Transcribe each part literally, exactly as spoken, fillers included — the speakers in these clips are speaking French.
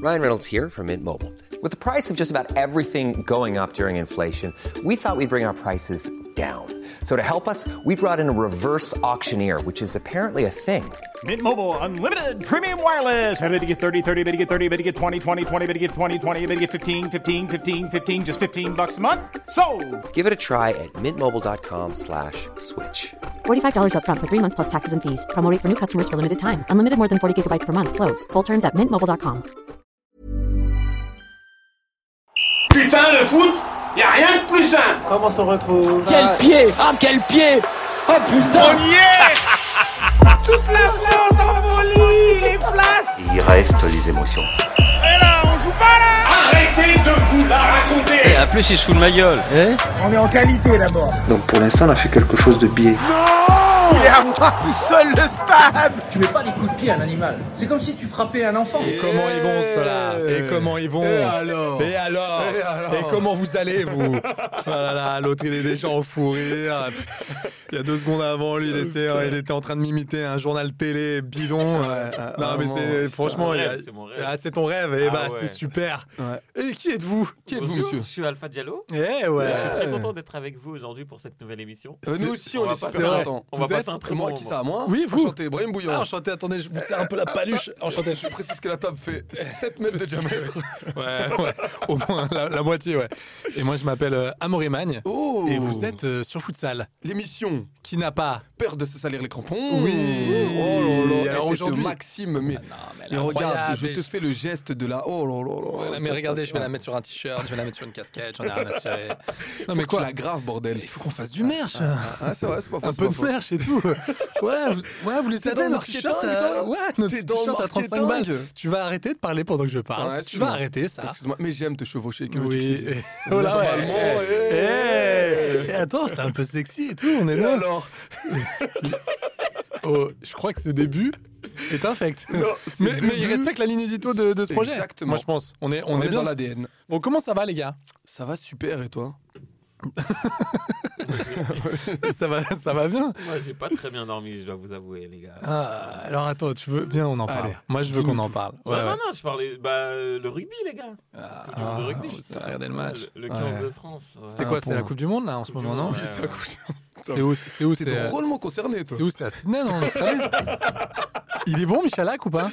Ryan Reynolds here from Mint Mobile. With the price of just about everything going up during inflation, we thought we'd bring our prices down. So to help us, we brought in a reverse auctioneer, which is apparently a thing. Mint Mobile Unlimited Premium Wireless. How to get thirty, thirty, how to get thirty, how to get twenty, twenty, twenty, how to get twenty, twenty, how to get fifteen, fifteen, fifteen, fifteen, just fifteen bucks a month? Sold! Give it a try at mintmobile.com slash switch. forty-five dollars up front for three months plus taxes and fees. Promo rate for new customers for limited time. Unlimited more than forty gigabytes per month. Slows full terms at mint mobile dot com. Putain, le foot, y a rien de plus simple. Comment s'en retrouve? Quel pied! Ah, quel pied! Oh putain! On y est! Toute la France en folie, les places! Il reste les émotions. Et là, on joue pas là! Arrêtez de vous la raconter. Et en plus, il se fout de ma gueule. On est en qualité d'abord. Donc pour l'instant, on a fait quelque chose de biais. Non! Il est à moi tout seul, le stade! Tu mets pas des coups de pied à un animal. C'est comme si tu frappais un enfant. Et comment ils vont ceux-là? Et comment ils vont? Et alors? Et alors? Et alors? Et comment vous allez vous? Oh là là, l'autre il est déjà en fou rire. Il y a deux secondes avant, lui il, essaie, il était en train de m'imiter un journal télé bidon. Ouais, euh, non mais c'est franchement, c'est, il y a, rêve, c'est mon rêve. Ah, c'est ton rêve. Et ah, bah ouais. c'est super. Ouais. Et qui êtes-vous? Qui êtes-vous, Bonjour, monsieur? Je suis Alpha Diallo. Eh ouais. Je suis très content d'être avec vous aujourd'hui pour cette nouvelle émission. Euh, nous aussi, on, on est va super passer- contents. on va Vous passer êtes un très moi, bon qui moment. ça à moi? Oui, vous. Enchanté, Brahim Bouillon. Ah, enchanté, attendez, je vous serre un peu la paluche. Enchanté. Je précise que la table fait sept mètres de diamètre. Ouais, ouais, au moins la, la moitié, ouais. Et moi, je m'appelle euh, Amaury Magne. Oh. Et vous êtes euh, sur Futsal. L'émission Qui n'a pas. Peur de se salir les crampons. Oui. Oh là là. Alors Et aujourd'hui- c'est Maxime, mais, Ah non, mais elle est mais regarde, incroyable. je Et te fais le geste de la. Oh là là là. Voilà, mais Ça, regardez, ça, je vais ça. la mettre sur un t-shirt, je vais la mettre sur une casquette, j'en ai rien à cirer. Non, Faut mais que quoi? tu la grave, bordel. Il faut qu'on fasse du merch. Ah, c'est vrai, c'est pas faux. Un c'est peu pas de faux. merch et tout. Ouais, vous, ouais, vous laissez T'es dans aller le notre t-shirt marketing, à... toi Ouais, notre T'es dans le t-shirt à trente-cinq balles. marketing. Tu vas arrêter de parler pendant que je parle. Ouais, tu excuse-moi. vas arrêter ça. Excuse-moi, mais j'aime te chevaucher. Que Oui. veux-tu que je te dise Et- Oh là, ouais. Verbalement, Eh, eh. eh. Et attends, c'est un peu sexy et tout, on est Et là. alors? Oh, je crois que ce début est infect. Non, ce mais, mais il début- respecte la ligne édito de, de ce projet. Exactement. Moi, je pense. On est, on On est est bien dans l'A D N. Bon, comment ça va, les gars? Ça va super, et toi? ça va, ça va bien. Moi, j'ai pas très bien dormi, je dois vous avouer, les gars. Ah, alors attends, tu veux bien, on en parle. Allez, Moi, je veux qu'on en parle. Ouais, non, ouais. non, non, je parlais. Bah, euh, le rugby, les gars. Ah, Coupe du monde de rugby, vous je sais avez pas. regardé le match. Le, le quinze Ouais. de France. ouais. C'était quoi? Ah, C'est la pour- Coupe du Monde, là, en ce Coupe du moment, non? Monde, Oui, ouais, ça ouais. coûte. C'est où? C'est où? T'es C'est drôlement concerné, toi. c'est où? C'est à Sydney, non, en Australie? Il est bon, Michalak, ou pas?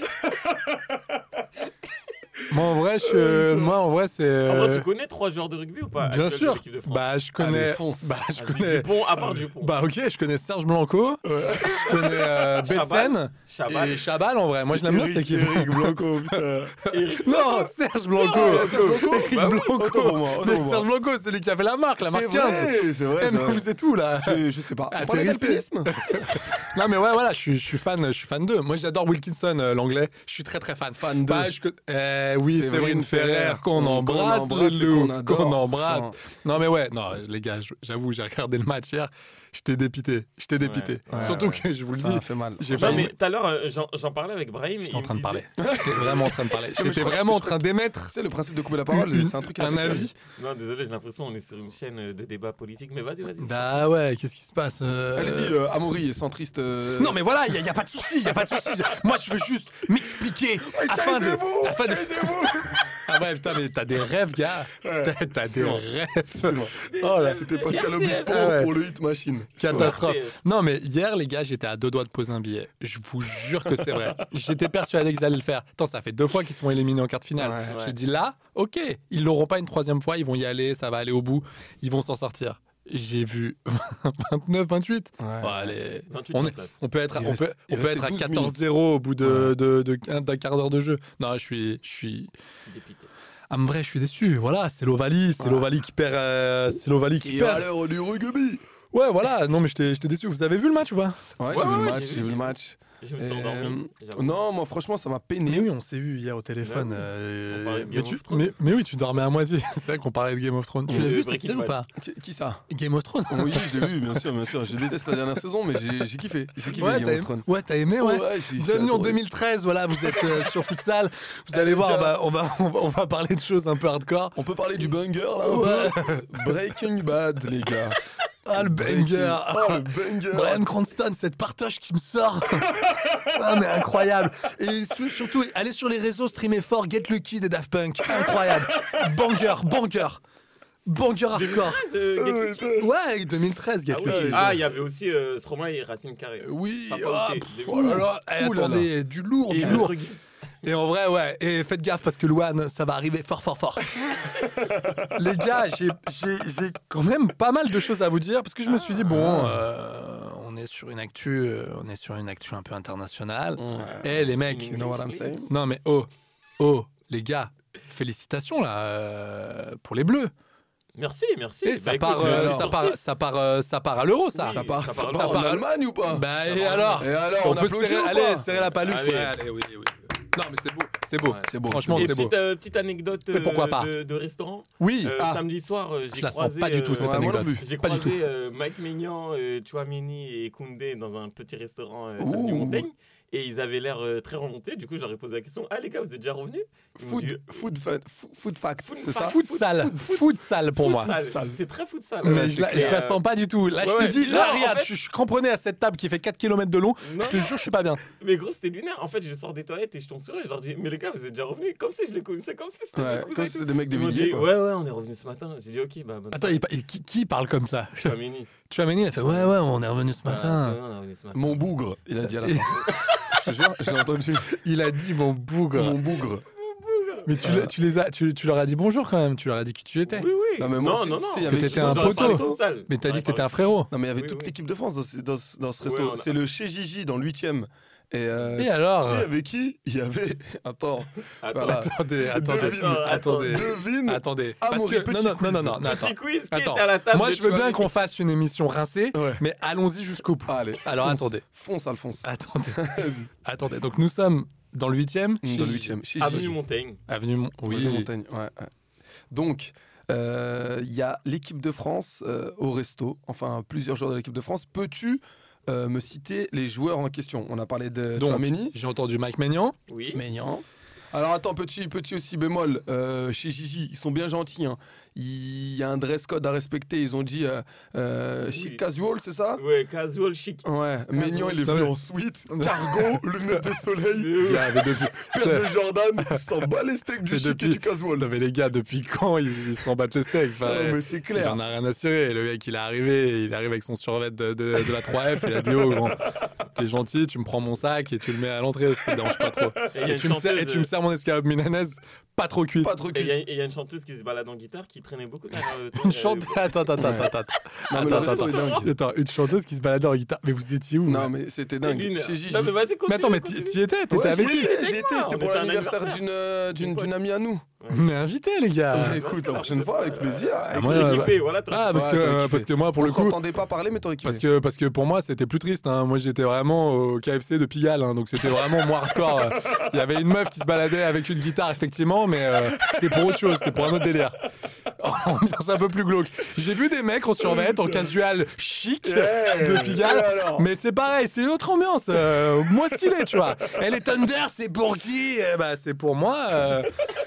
Moi, en vrai, je... Moi, en vrai, c'est... En vrai, tu connais trois joueurs de rugby ou pas? Bien actuels de sûr. l'équipe de France. Bah, je connais... Allez, fonce. Bah, je Vas-y, connais... Dupont, à part Dupont. Bah, ok, je connais Serge Blanco. Je connais euh, Betsen. Chabal. Et Chabal, en vrai. Moi, je l'aime bien, cette équipe. Eric Blanco, putain. Eric- Non, Serge Blanco. Serge Blanco. Eric Bah oui, Blanco. autant pour moi, autant Mais pour moi. Serge Blanco, c'est celui qui avait la marque, la marque C'est quinze. vrai, c'est vrai, Eh, c'est mais vrai. vous êtes où, là? Je, je sais pas. Ah, On parlait Atterrissez. d'alpinisme. Non, mais ouais, voilà, je suis, je suis fan, je suis fan d'eux. Moi, j'adore Wilkinson, euh, l'anglais. Je suis très, très fan. Fan Bah, d'eux. je... con- eh, oui, Séverine Séverine Ferrer, Ferrer, qu'on qu'on embrasse, embrasse le et loup, qu'on adore. qu'on embrasse. Enfin. Non, mais ouais, non, les gars, j'avoue, j'ai regardé le match hier. J'étais dépité. J'étais dépité. Ouais, Surtout ouais. que je vous le Ça dis. a fait mal. J'ai Non, failli. mais tout à l'heure, euh, j'en, j'en parlais avec Brahim. J'étais il en me train de disait- parler. J'étais vraiment en train de parler. mais je J'étais crois- vraiment en je train d'émettre Tu sais, le principe de couper la parole, Une- c'est un truc un affectueux. avis. Non, désolé, j'ai l'impression qu'on est sur une chaîne euh, de débat politique, mais vas-y, vas-y. Bah ouais, qu'est-ce qui se passe euh, Allez-y, euh, Amaury, centriste. euh, Non mais voilà, il n'y a, y a pas de souci, il y a pas de souci. Moi je veux juste m'expliquer afin de, taisez-vous, afin de. Ah ouais putain mais t'as des rêves gars, t'as, t'as des rêves. Oh là, C'était Pascal Obispo Ah ouais. pour le Hit Machine. catastrophe. R T F. Non mais hier les gars, j'étais à deux doigts de poser un billet. Je vous jure que c'est vrai. J'étais persuadé qu'ils allaient le faire. Attends, ça fait deux fois qu'ils sont éliminés en quart de finale. Ouais. J'ai dit là, ok, ils l'auront pas une troisième fois, ils vont y aller, ça va aller au bout, ils vont s'en sortir. J'ai vu vingt-neuf vingt-huit. Ouais. Bon, allez, vingt-huit, on, est, vingt-neuf. on peut être, à- Il on reste- peut, il on peut restait être à douze quatorze minutes. zéro au bout de, de, de- de- d'un quart d'heure de jeu. Non, je suis, je suis. Dépité. Ah, en vrai, je suis déçu. Voilà, c'est l'Ovalie, c'est Ouais. l'Ovalie qui perd. euh, c'est l'Ovalie qui Qui perd. a l'heure du rugby. Ouais, voilà. Non, mais j'étais, j'étais déçu. Vous avez vu le match ou pas? Ouais, Ouais, j'ai vu ouais, le ouais, match, j'ai vu, j'ai vu j'ai le vu. match. Je me suis Euh, endormi. j'avoue. Non, moi franchement, ça m'a peiné. Mais oui, on s'est vu hier au téléphone. Ouais, oui. euh, On parlait de mais, Game tu- of Thrones. mais, mais oui, tu dormais à moitié. C'est vrai qu'on parlait de Game of Thrones. Tu Oui, l'as vu cette Breaking série ou Bad. pas? Qui, qui ça? Game of Thrones. Oui, je l'ai vu, bien sûr, bien sûr. Je déteste la dernière saison, mais j'ai j'ai kiffé. J'ai kiffé Ouais, Game t'as of aimé, Thrones. ouais, t'as aimé, ouais. Ouais, j'ai- j'ai Bienvenue en adoré. deux mille treize, voilà, vous êtes euh, sur Futsal. Vous allez voir, on va, on, va, on, va, on va parler de choses un peu hardcore. On peut parler du banger là? Ouais. Breaking Bad, les gars. Ah, Ah, le banger. Oh, le banger. Bryan Cranston, cette partoche qui me sort. Ah, mais incroyable. Et surtout, allez sur les réseaux, streamer fort, Get Lucky des Daft Punk. Incroyable. Banger, banger. Banger hardcore. deux mille treize, euh, Get Lucky. Ouais, deux mille treize, Get Ah, oui. Lucky. Ah, il y avait aussi euh, Stromae et Racine Carré. Oui, Papa ah, Outé, pff, deux mille oh là là, eh, Ouh là attendez, du lourd, Et du lourd. Maître Gims. Et en vrai, ouais, et faites gaffe parce que Louane, ça va arriver fort, fort, fort. Les gars, j'ai, j'ai, j'ai quand même pas mal de choses à vous dire parce que je me suis dit, bon, euh, on est sur une actu, euh, on est sur une actu un peu internationale. Et hey, les mecs, You know what I'm saying? non mais oh, oh, les gars, félicitations là euh, pour les Bleus. Merci, merci. Et ça, Bah, part, écoute, euh, euh, ça, part, ça, part, euh, ça part à l'euro, ça. Oui, Ça part, ça ça part part en part- Allemagne ou pas? Bah et alors, Et alors, on, on peut applaudit serrer, ou allez, pas serrer la paluche. Allez. Ouais, allez, oui, oui. Non mais c'est beau, c'est beau, Ouais. C'est beau. Franchement, Et c'est beau. petite, euh, petite anecdote Mais pourquoi euh, pas de, de restaurant. Oui. Euh, Ah. Samedi soir, euh, j'ai Je la sens croisé, pas du tout euh, cette ouais, moi non anecdote. plus. J'ai Pas du croisé tout. euh, Mike Maignan, euh, Chouameni et Koundé dans un petit restaurant euh, Ouh. avenue Montaigne. Et ils avaient l'air euh, très remontés. Du coup, je leur ai posé la question: ah les gars, vous êtes déjà revenus? Ils m'ont dit, Food, food, fun- fo- food fact, Food c'est ça? fact. Futsal, futsal pour moi. futsal. C'est très futsal. Mais Ouais, je, la, c'est je la clair. sens pas du tout. Là, Ouais, je ouais. te dis, Non, là, en regarde, fait- je, je suis cramponné à cette table qui fait quatre kilomètres de long. Non. Je te jure, je suis pas bien. Mais gros, c'était lunaire. En fait, je sors des toilettes et je tombe sur eux. Et je leur dis: mais les gars, vous êtes déjà revenus? Comme si je les connaissais, comme si c'était Ouais, mes cousins comme et si tout. c'était des mecs de Ils m'ont Villiers, dit: quoi. ouais, ouais, on est revenus ce matin. J'ai dit: ok, bah bonne Attends, il, il- qui, qui parle comme ça? Chouameni. Chouameni, il a fait ouais, ouais, on est revenu ce Ah, matin. tu vois, on est revenus ce matin. Mon bougre, il a dit à la fin. Je te jure, j'ai entendu. Il a dit mon bougre. Mon bougre. Mais tu, l'as- tu les as, tu, tu leur as dit bonjour quand même. Tu leur as dit qui tu étais. Oui, oui. Non, mais moi, non, tu- non, tu non. sais, il y Que avait t'étais qui un dans Genre, le poteau. resto? futsal. Mais t'as dit Ouais, que t'étais un pardon. frérot. Non, mais il y avait Oui, toute oui. l'équipe de France dans, ce- dans, ce- dans ce Ouais, resto. on a- C'est le chez Gigi dans le huitième. Et, euh, Et alors tu sais, avec qui il y avait. Attends. Attends, Voilà. Attendez, attendez, Devine, attendez. Devine. Attendez. Ah, Parce mon que, petit non, non, quiz. non, non, non, attends. petit quiz qui Attends. était à la table. Moi, de je veux bien Chouameni. qu'on fasse une émission rincée, Ouais. mais allons-y jusqu'au bout. Allez. Alors, fonce. attendez. Fonce, Alphonse. Attendez. Attendez. Donc, nous sommes dans le huitième. Mmh, Dans le huitième. Chez Avenue Gigi. Montaigne. Avenue Mon- Oui, Oui. Montagne. Ouais, ouais. Donc, euh, il y a l'équipe de France euh, au resto, enfin plusieurs joueurs de l'équipe de France. Peux-tu euh, me citer les joueurs en question? On a parlé de Donc, Chouameni, j'ai entendu Mike Maignan. Oui. Maignan. Alors attends, petit, petit aussi bémol, euh, chez Gigi, ils sont bien gentils. Hein. Il y a un dress code à respecter. Ils ont dit euh, euh, Oui. chic casual, c'est ça? Ouais, casual chic. Ouais, Maignan il est Non, venu mais- en suite, cargo, lunettes de soleil, Les gars, mais depuis... paire de Jordan, il s'en bat les steaks du Mais chic depuis- et du casual. Non mais les gars, depuis quand ils ils s'en battent les steaks? Enfin, Non, mais c'est il clair. en a rien à cirer. Le mec, il est arrivé, il arrive avec son survêt de, de, de la trois F. Il a dit oh grand, t'es gentil, tu me prends mon sac et tu le mets à l'entrée, ça te dérange pas trop. Et il y a Et une tu, me sers, et chanteuse, tu me sers mon escalope milanaise, pas trop cuite. Pas trop Et il y, a- cuit. et il y a une chanteuse qui se balade en guitare qui traînait beaucoup derrière euh, toi, Une euh, chanteuse. Attends, attends, attends, attends. Non, mais le Attends, resto attends, est dingue. attends, une chanteuse qui se baladait en guitare. Mais vous étiez où? Non, là mais c'était et dingue. une- Chez Gigi. Non, mais vas-y, continue. Mais attends, mais t'y continue. t'y étais? T'étais Ouais, avec j'y lui? étais, j'y étais, moi, c'était on pour était un l'anniversaire anniversaire. d'une euh, d'une d'une amie à nous. Mais invité, les gars. Bah, écoute, la prochaine fois, avec plaisir. Ah, moi, T'aurais euh, kiffé, voilà. t'aurais Ah, kiffé. parce Ouais, que, t'aurais euh, kiffé. parce que moi, pour On le coup. s'entendait pas parler, mais t'aurais kiffé. Parce que, parce que pour moi, c'était plus triste. Hein. Moi, j'étais vraiment au K F C de Pigalle. Hein. Donc, c'était vraiment moins hardcore. euh. Il y avait une meuf qui se baladait avec une guitare, effectivement. Mais euh, c'était pour autre chose. C'était pour un autre délire. Ambiance un peu plus glauque. J'ai vu des mecs en survêt, en casual chic Yeah. de Et Pigalle. alors Mais c'est pareil, c'est une autre ambiance. euh, moins stylée, tu vois. Et les Thunder, c'est pour qui? Eh ben, c'est pour moi. euh.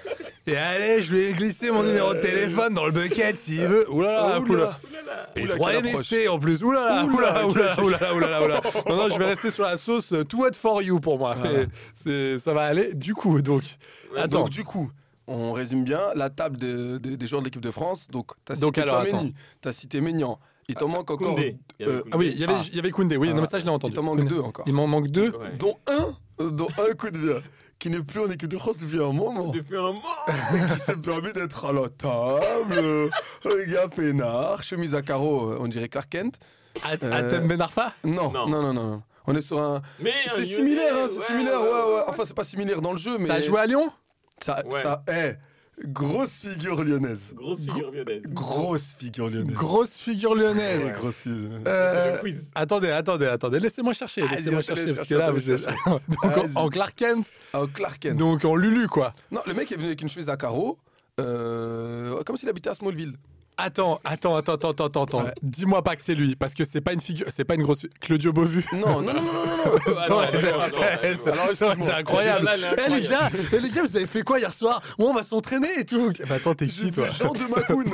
Et allez, je lui ai glissé mon numéro de téléphone dans le bucket s'il veut. Oulala, Oula. oula. Et Oula, trois quelle M S approche. T en plus. Oulala, Oula, oulala, oulala, oulala, oulala, oulala. Non, non, je vais rester sur la sauce euh, too hot for you pour moi. Voilà. Mais c'est, ça va aller. Du coup, donc. Attends. Donc, du coup, on résume bien la table de- de- des joueurs de l'équipe de France. Donc, t'as cité Donc, alors, Chouameni, t'as cité Maignan. Il t'en manque encore. Koundé. Il y avait euh, Koundé. Ah oui, il y avait, Ah. il y avait Koundé. Oui, Ah. non, mais ça, je l'ai entendu. Il t'en manque Koundé. deux encore. Il m'en manque deux. Ouais. Dont un, euh, dont un coup de bien, qui n'est plus en équipe de France depuis un moment. Depuis un moment. Qui s'est permis d'être à la table. euh, Un gars peinard, chemise à carreaux, euh, on dirait Clark Kent. At- Euh, Atem Ben Arfa? Non, Non. non, non, non. non. On est sur un. Mais un C'est Lyonnais, similaire, hein, c'est ouais, similaire, ouais, ouais, ouais. ouais. Enfin, c'est pas similaire dans le jeu, mais. Ça a joué à Lyon? Ça, Ouais. ça est. Grosse figure lyonnaise. Grosse figure lyonnaise. Grosse figure lyonnaise. Grosse figure lyonnaise. Ouais, grosse figure. Euh, C'est le quiz. Attendez, attendez, attendez. Laissez-moi chercher. Allez, Laissez-moi on te laisse chercher. Parce que chercher, là, on te vous laisse êtes. Donc, Vas-y. en, en Clark Kent. Ah, Clark Kent. Donc, en Lulu, quoi. Non, le mec est venu avec une chemise à carreaux, euh, comme s'il habitait à Smallville. Attends, attends, attends, attends, attends, attends. Ouais. Dis-moi pas que c'est lui, parce que c'est pas une figure, c'est pas une grosse. fi- Claudio Beauvu. Non, non, non, non, non, non. Ça aurait été- attends, attends, eh, attends. ça- Alors, ça aurait été excuse-moi. incroyable. Là, elle est Eh les gars, incroyable. eh, les gars, vous avez fait quoi hier soir? Ouais, on va s'entraîner et tout. Bah attends, t'es qui toi? Jean de Macoun.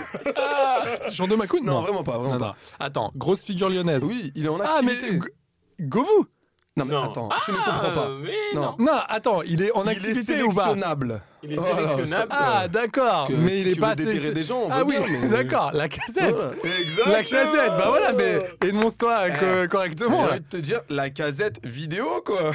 C'est Jean de Macoun? Non, vraiment pas, vraiment Non, pas. non. Attends, grosse figure lyonnaise. Oui, il est en Ah mais activité. G- Govou? Non, mais Non. attends, tu ne comprends pas. Mais Non. non. Non, attends, il est en Il est activité ou pas? sélectionnable. Il est Voilà, sélectionnable. Ah d'accord, Parce que mais si il est tu pas veux déterrer assez- des gens, on Ah veut oui, bien, mais- d'accord, la casette. Voilà. La casette, bah voilà, mais énonce-toi Eh. co- correctement. J'ai là. envie de te dire, la casette vidéo, quoi.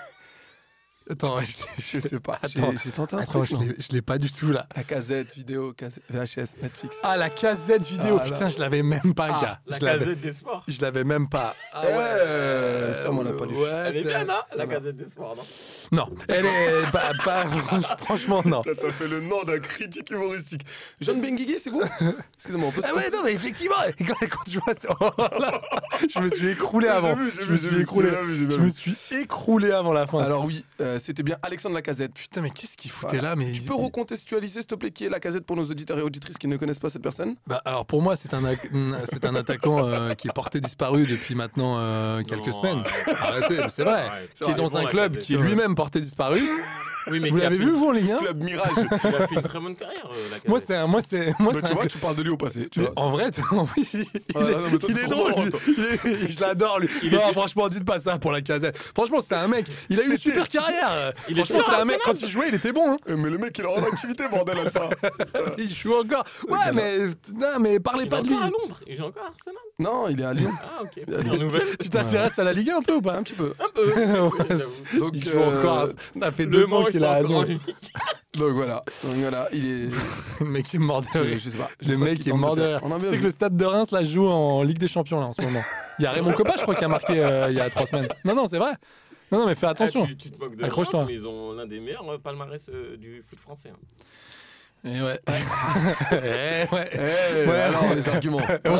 Attends, je, Je sais pas. Attends, j'ai j'ai tenté un attends, truc, je non l'ai- je l'ai pas du tout là. La casette vidéo, casette, V H S, Netflix. Ah la casette vidéo, Ah, là. putain, je l'avais même pas, Ah, gars. La Je l'avais- casette des sports. Je l'avais même pas. Ah ouais, ça, on l'a pas lu. Ouais, Elle est c'est- bien, hein, la casette des sports, non? Non, elle est pas, pas franchement non. T'as fait le nom d'un critique humoristique. John Benguigui, c'est vous Excusez-moi, on peut se... Ah ouais, non, mais effectivement, et quand, quand tu vois ça, oh là, je me suis écroulé avant. vu, j'ai je vu, me j'ai suis vu, écroulé. j'ai vu, j'ai Je vu. me suis écroulé avant la fin. Alors oui, euh, c'était bien Alexandre Lacazette. Putain, mais qu'est-ce qu'il foutait Voilà. là mais Tu peux recontextualiser, s'il te plaît, qui est Lacazette pour nos auditeurs et auditrices qui ne connaissent pas cette personne? Bah, alors pour moi, c'est un, ac- c'est un attaquant euh, qui est porté disparu depuis maintenant euh, quelques Non, semaines. arrête. Arrêtez, mais c'est vrai. Arrête. Qui est dans Bon, un la club Casette, qui est ouais. lui-même porté disparu. Oui, mais Vous qui a l'avez fait- vu, vous, les gars? Club Mirage. Il a fait une très bonne carrière, euh, la Moi, casette. c'est un. Moi, c'est. Moi, Bah, c'est tu un- vois, tu parles de lui au passé. Tu Mais vois, en vrai, t- oui, il Ah, est, non, mais toi, il t'es est trop drôle. marrant, lui. toi. Il est- je l'adore, lui. non, franchement, dites pas ça pour la casette. Franchement, c'est un mec. Il a eu une C'était- super carrière. Il est Franchement, toujours c'est un mec. Arsenal. Quand il jouait, il était bon. Hein. Euh, mais le mec, il est en activité, bordel, Alpha. Il joue encore. Ouais, mais non, mais parlez Il est pas de lui. encore à Londres. Il joue encore à Arsenal. Non, il est à Lyon. Ah, ok. Il a Première dit- nouvelle. Tu t'intéresses à la Ligue un un peu ou pas? Un petit peu. Un peu. Ouais. Oui, j'avoue. Donc, Il joue euh, encore. Ça fait Le deux ans Mans, qu'il ils a sont à encore en Lyon. Ligue. Donc voilà. Donc voilà, il est. Le mec il est mort de Je, rire. je sais pas. Je Le sais pas ce mec qu'il est tente mort de faire. rire. On a Tu bien sais que vu. le stade de Reims là joue en Ligue des Champions là en ce moment. Il y a Raymond Kopa, je crois, qui a marqué euh, il y a trois semaines. Non, non, c'est vrai. Non, non, mais fais attention. Ah, tu, tu te moques de Accroche-toi. France, mais ils ont l'un des meilleurs euh, palmarès euh, du foot français. hein. Et ouais. Eh ouais. Eh, Ouais. alors, les arguments.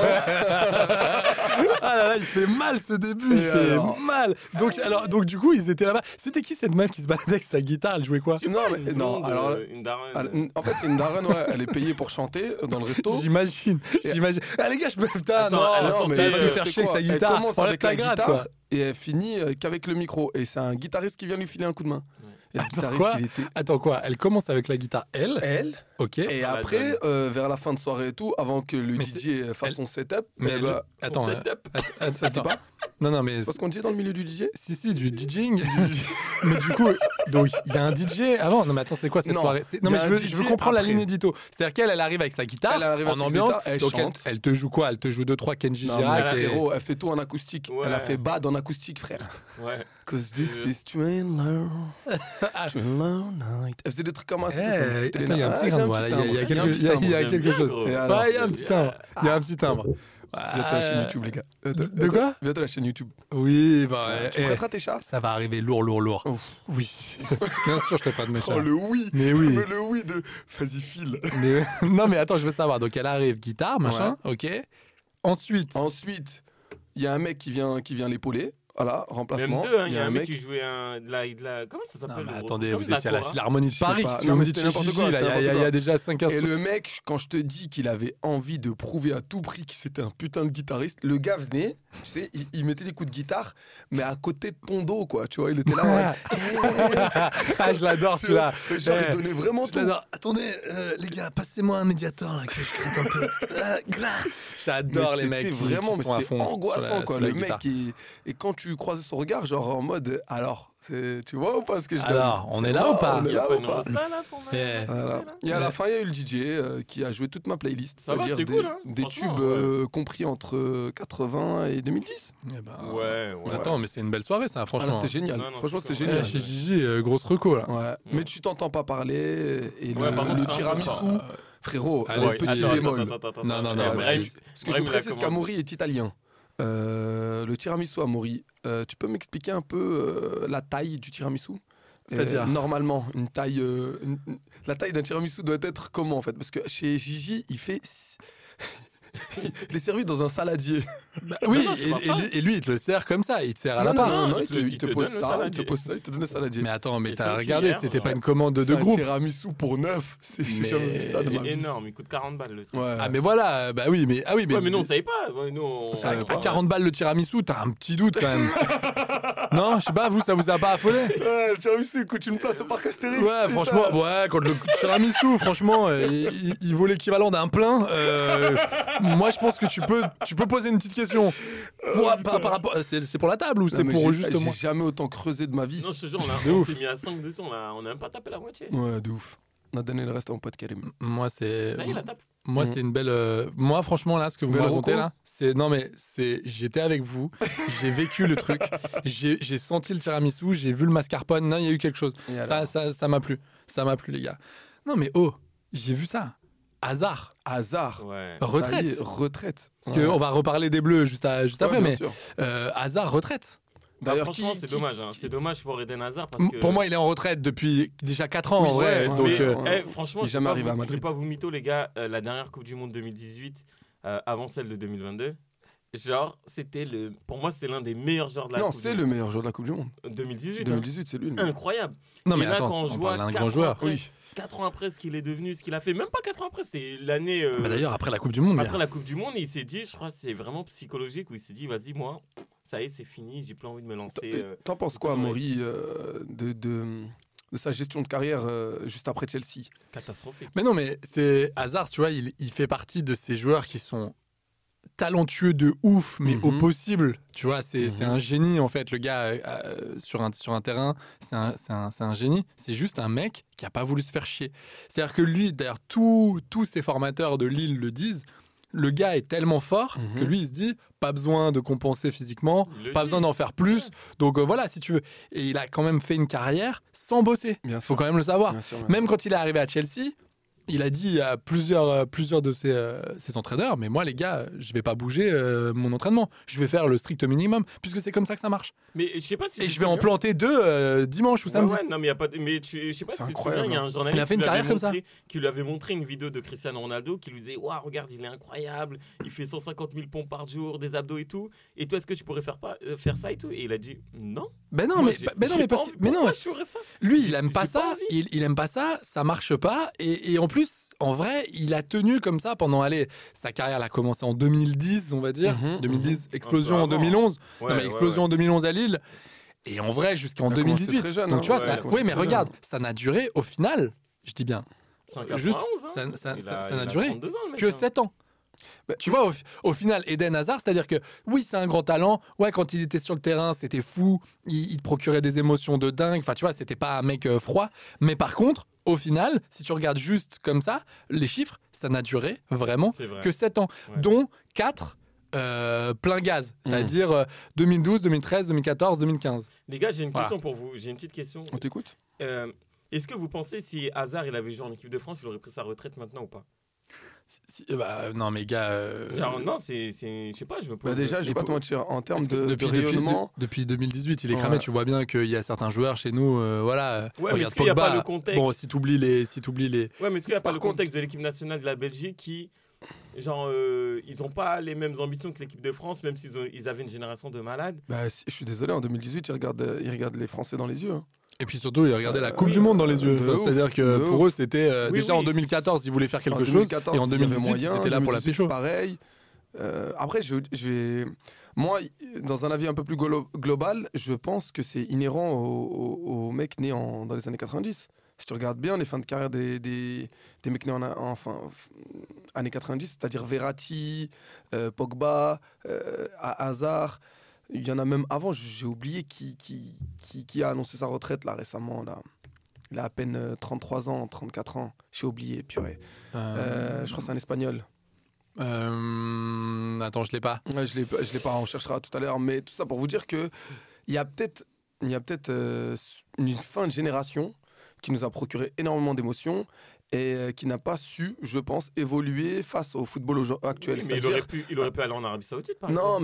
Ah là là, il fait mal ce début, il Et fait alors mal. Donc, alors, donc du coup, ils étaient là-bas. C'était qui cette meuf qui se baladait avec sa guitare? Elle jouait quoi? Non, mais Une non, blonde, alors. euh, une daronne. elle- En fait, c'est une daronne, ouais. Elle est payée pour chanter dans le resto. J'imagine, j'imagine. Ah les gars, je peux. Putain, Attends, non, elle a non, sorti, mais elle va euh, lui faire c'est chier avec quoi sa Elle guitare. commence Enlève avec ta la gratte, guitare quoi. et elle finit euh, qu'avec le micro. Et c'est un guitariste qui vient lui filer un coup de main. Et le Attends, guitariste, quoi il était. Attends, quoi? Elle commence avec la guitare, elle. Elle. Ok. Et la après, donne. euh, vers la fin de soirée et tout, avant que le Mais D J fasse elle- son setup, Mais eh elle- bah, attends, Son euh, setup. att- att- ça se dit attends. pas Non, non, mais C'est pas ce qu'on dit dans le milieu du D J. si, si, du DJing. Mais du coup, donc il y a un D J avant. Non, mais attends, c'est quoi cette Non, soirée? C'est- Non, il y mais a je un veux, D J je veux comprendre la après. ligne édito. C'est-à-dire qu'elle, elle arrive avec sa guitare Elle arrive avec en sa ambiance. guitare, elle donc chante. elle, elle te joue quoi? Elle te joue deux trois Kenji Non, Girac. mais et- frérot, elle fait tout en acoustique. Ouais. Elle a fait bad en acoustique, frère. Ouais. Cause this Euh. is Thriller, Thriller Night. Elle faisait des trucs comme ça. Eh, ça me foutait les attends, il y a un nerfs. petit Ah, j'ai timbre, voilà, il y a- il y a petit quelque- timbre. il y a- il y a J'aime quelque bien, chose. gros. Et alors, Ouais, il y a un j'aime petit bien. timbre. Il y a un petit timbre. Bientôt la chaîne YouTube, les gars. Bientôt- De quoi Bientôt la chaîne YouTube. Oui, bah. Tu eh, prêteras tes chats ça va arriver lourd, lourd, lourd. Ouf. Oui. Bien sûr, je te prête mes chats. Oh, le oui. Mais oui. Mais le oui de. Vas-y, file. Mais- non, mais attends, je veux savoir. Donc, elle arrive, guitare, machin, ok. Ensuite, Ensuite, il y a un mec qui vient, qui vient l'épauler. Voilà, remplacement. Même deux, hein, il y a un mec qui jouait un, de la, de la. Comment ça non, s'appelle mais le gros attendez, truc, vous comme étiez à de la Cora. Philharmonie de Je sais Paris. pas. Si Non, on me mais dit c'était chez n'importe Gigi, quoi, là, il y, c'était a- il y a- n'importe il y a quoi. déjà cinq Et instruments. le mec, quand je te dis qu'il avait envie de prouver à tout prix que c'était un putain de guitariste, le gars venait, tu sais, il, il mettait des coups de guitare, mais à côté de ton dos, quoi. Tu vois, il était là. Ouais. Ah, je l'adore Tu vois, celui-là. genre, Eh, il donnait vraiment je tout. l'adore. Attendez, euh, les gars, passez-moi un médiator là que je crête un peu. Euh, gla. J'adore Mais les mecs c'était qui, vraiment, qui mais sont à c'était fond sur angoissant, la- quoi. sur la Le guitare. mec, qui... et quand tu croisais son regard, genre en mode, alors, c'est... tu vois ou pas ce que je donne Alors, on C'est est là ou pas On est Il y a là pas ou une pas Rosta, là, pour moi. Eh. Voilà. Et à la fin, il y a eu le D J euh, qui a joué toute ma playlist, Ça va, c'est-à-dire c'était des, cool, hein, des franchement, tubes euh, compris entre quatre-vingts et deux mille dix. Eh ben, Ouais, ouais. Attends, mais c'est une belle soirée, ça, Ah, là, franchement. c'était génial. Non, non, Franchement, c'est c'était cool. Eh, génial. chez Gigi, euh, grosse reco là. Ouais. Mais tu t'entends pas parler et Ouais, le, par contre, le c'est un tiramisu, peu frérot, Allez, euh, allez, petit attends, bémol. attends, attends, attends, Non, non, attends. non, Eh, mais Brahim- Ce que je Brahim, il la précise, c'est commande. qu'Amaury est italien. Euh, le tiramisu Amaury, euh, tu peux m'expliquer un peu euh, la taille du tiramisu? C'est-à-dire Euh, normalement, une taille, euh, une- une- la taille d'un tiramisu doit être comment en fait? Parce que chez Gigi, il fait, Il est servi dans un saladier. Bah, oui, Non, non, et, je vois et pas. lui, et lui, il te le sert comme ça, il te sert à Non, la non, part. non, non, il il te, te- il il te te pose donne le ça, il te saladier. pose ça, il te donne le saladier. Mais attends, mais Et t'as c'est regardé, hier, c'était genre. pas une commande de C'est deux un groupes. tiramisu pour neuf. C'est j'ai Mais- jamais vu ça de ma Il est vie. énorme, il coûte quarante balles le truc. Ouais. Ah mais voilà, bah oui, mais ah oui, mais, Ouais, mais nous on savait pas. Ouais, nous, on... savait à, pas. à quarante balles le tiramisu, t'as un petit doute quand même. Non, je sais pas, vous, ça vous a pas affolé? Ouais, le tiramisu il coûte une place au parc Astérix. Ouais, putain. franchement, ouais, quand le tiramisu, franchement, euh, il, il vaut l'équivalent d'un plein. euh, moi, je pense que tu peux, tu peux poser une petite question. Pour- par, par rapport, c'est, c'est pour la table ou Non, c'est mais pour j'ai- juste J'ai moi? jamais autant creusé de ma vie. Non, je te jure, on, a- De on ouf. s'est mis à cinq dessus, on a, on a même pas tapé la moitié. Ouais, de ouf. On a donné le reste à mon pote Karim. Moi, c'est. Ça y est, la tape. Moi, Mhm. c'est une belle. euh, Moi, franchement, là, ce que vous me Belle racontez reco. là, c'est non mais c'est. J'étais avec vous, j'ai vécu le truc, j'ai j'ai senti le tiramisu, j'ai vu le mascarpone. Non, il y a eu quelque chose. Et Ça, alors ça, ça m'a plu. Ça m'a plu, les gars. Non mais oh, j'ai vu ça. Hasard. Hasard. Ouais. Retraite. Ça y est, retraite. Parce qu'on va reparler des Bleus juste, à- juste Ouais, après, bien mais sûr. euh, hasard, retraite. Bah, D'ailleurs, franchement, qui- c'est qui- dommage. hein. qui- C'est dommage pour Eden Hazard parce M- que. Pour moi, il est en retraite depuis déjà quatre ans, Oui, en vrai. ouais, donc, mais- euh, ouais. Eh, franchement, Il est je vais jamais pas arrivé vous- à Je Madrid. vais pas vous mytho, les gars. euh, la dernière Coupe du Monde deux mille dix-huit, euh, avant celle de deux mille vingt-deux, genre, c'était le. Pour moi, c'est l'un des meilleurs joueurs de la Non, Coupe c'est du le meilleur joueur de la Coupe du Monde. Monde. deux mille dix-huit. deux mille hein. dix-huit, c'est lui. le- Incroyable. Non, mais Et là, attends, quand on on voit parle d'un quatre grand ans joueur. après- Oui. quatre ans après ce qu'il est devenu, ce qu'il a fait, même pas quatre ans après, c'était l'année. euh, bah, d'ailleurs, après la Coupe du Monde, Après gars. la Coupe du Monde, il s'est dit, je crois que c'est vraiment psychologique, où il s'est dit, vas-y, moi, ça y est, c'est fini, j'ai plus envie de me lancer. Et euh, T'en penses quoi, ouais. Maury, euh, de, de, de sa gestion de carrière euh, juste après Chelsea? catastrophique. Mais non, mais c'est hasard, tu vois, il, il fait partie de ces joueurs qui sont talentueux de ouf, mais au Mhm. possible. Tu vois, c'est Mhm. c'est un génie, en fait, le gars euh, euh, sur, un, sur un terrain, c'est un, c'est un, c'est un génie. C'est juste un mec qui a pas voulu se faire chier. C'est-à-dire que lui, d'ailleurs, tous tous ses formateurs de Lille le disent, le gars est tellement fort Mhm. que lui, il se dit, pas besoin de compenser physiquement, Il le pas dit. besoin d'en faire plus. Donc euh, voilà, si tu veux. Et il a quand même fait une carrière sans bosser. Bien Faut sûr. quand même le savoir. Bien sûr, bien Même sûr. quand il est arrivé à Chelsea, il a dit à plusieurs, euh, plusieurs de ses, euh, ses entraîneurs, mais moi les gars, je vais pas bouger euh, mon entraînement. Je vais faire le strict minimum, puisque c'est comme ça que ça marche. Mais je sais pas si Et tu je te vais en souviens- planter deux euh, dimanche ou Ouais, samedi. ouais, non, mais, y a pas de- mais tu... je sais pas C'est si tu te incroyable, souviens, il y a hein. un journaliste Il a fait une qui lui avait carrière comme ça. montré- qui lui avait montré une vidéo de Cristiano Ronaldo qui lui disait, waouh, regarde, il est incroyable, il fait cent cinquante mille pompes par jour, des abdos et tout. Et toi, est-ce que tu pourrais faire, pas, euh, faire ça et tout? Et il a dit, non. Ben non, Moi, mais, j'ai- ben non, j'ai mais pas parce que, envie. mais non, Pourquoi je ferais ça? lui, J'ai- il aime pas j'ai pas ça. envie. Il, il aime pas ça. Ça marche pas. Et, et en plus, en vrai, il a tenu comme ça pendant, allez, sa carrière, elle a commencé en deux mille dix, on va dire. Mhm, deux mille dix, explosion Un peu en deux mille onze. Ouais, non, mais ouais, explosion ouais. en deux mille onze à Lille. Et en vrai, jusqu'en Il a deux mille commencé dix-huit. très jeune, Donc hein. tu vois, Ouais, ça, il a oui, mais commencé regarde, très ça n'a duré au final, je dis bien, C'est un juste, quatre-vingt-onze, hein. ça, ça- Il ça- a- ça il n'a a duré trente-deux ans, le mec, que hein. sept ans. Bah, Tu vois, au, fi- au final, Eden Hazard, c'est-à-dire que oui, c'est un grand talent. Ouais, quand il était sur le terrain, c'était fou. Il, il te procurait des émotions de dingue. Enfin, tu vois, c'était pas un mec euh, froid. Mais par contre, au final, si tu regardes juste comme ça, les chiffres, ça n'a duré vraiment C'est vrai. que sept ans, Ouais. dont quatre euh, plein gaz, c'est-à-dire euh, deux mille douze, deux mille treize, deux mille quatorze, deux mille quinze. Les gars, j'ai une Voilà. question pour vous. J'ai une petite question. On t'écoute? Euh, Est-ce que vous pensez si Hazard il avait joué en équipe de France, il aurait pris sa retraite maintenant ou pas? Si- euh, bah, non, mais gars. euh, Genre, non, c'est, c'est, je sais pas, je me pose. Bah déjà, je Et vais pas pour- te mentir, en termes Parce que de, depuis, de depuis- rayonnement, de- depuis deux mille dix-huit, il est cramé. Ouais. Tu vois bien qu'il y a certains joueurs chez nous, euh, voilà. mais Regarde est-ce qu'il y a Pogba. pas le contexte Bon, si tu oublies les, si t'oublies les. Ouais, mais est-ce qu'il n'y a pas Par le contre- contexte de l'équipe nationale de la Belgique qui, genre, euh, ils n'ont pas les mêmes ambitions que l'équipe de France, même s'ils ont- ils avaient une génération de malades? bah, si- je suis désolé, en deux mille dix-huit, ils regardent, euh, ils regardent les Français dans les yeux. hein. Et puis surtout, ils regardaient la Euh, Coupe du Monde dans les yeux. de Enfin, ouf, C'est-à-dire que de pour ouf. eux, c'était euh, Oui, déjà oui. en deux mille quatorze, ils voulaient faire quelque En chose, deux mille quatorze, et en il y avait deux mille dix-huit, moyen, ils étaient là pour la deux mille dix-huit, pécho. pareil. Euh, après, je, je vais. Moi, dans un avis un peu plus glo- global, je pense que c'est inhérent aux, aux- aux mecs nés en- dans les années quatre-vingt-dix. Si tu regardes bien les fins de carrière des, des, des mecs nés en, en- enfin, f- années quatre-vingt-dix, c'est-à-dire Verratti, euh, Pogba, euh, Hazard. Il y en a même avant, j'ai oublié qui, qui, qui, qui a annoncé sa retraite là récemment. Là. Il a à peine euh, trente-trois ans, trente-quatre ans. J'ai oublié, purée. Euh, je crois que c'est un Espagnol. Euh, Attends, je l'ai pas. Ouais, je l'ai, je l'ai pas, on cherchera tout à l'heure. Mais tout ça pour vous dire que il y a peut-être, il y a peut-être euh, une fin de génération qui nous a procuré énormément d'émotions et euh, qui n'a pas su, je pense, évoluer face au football aujourd- actuel. Oui, mais il C'est-à-dire- aurait, pu, il aurait pu aller en Arabie Saoudite, par Non, exemple. mais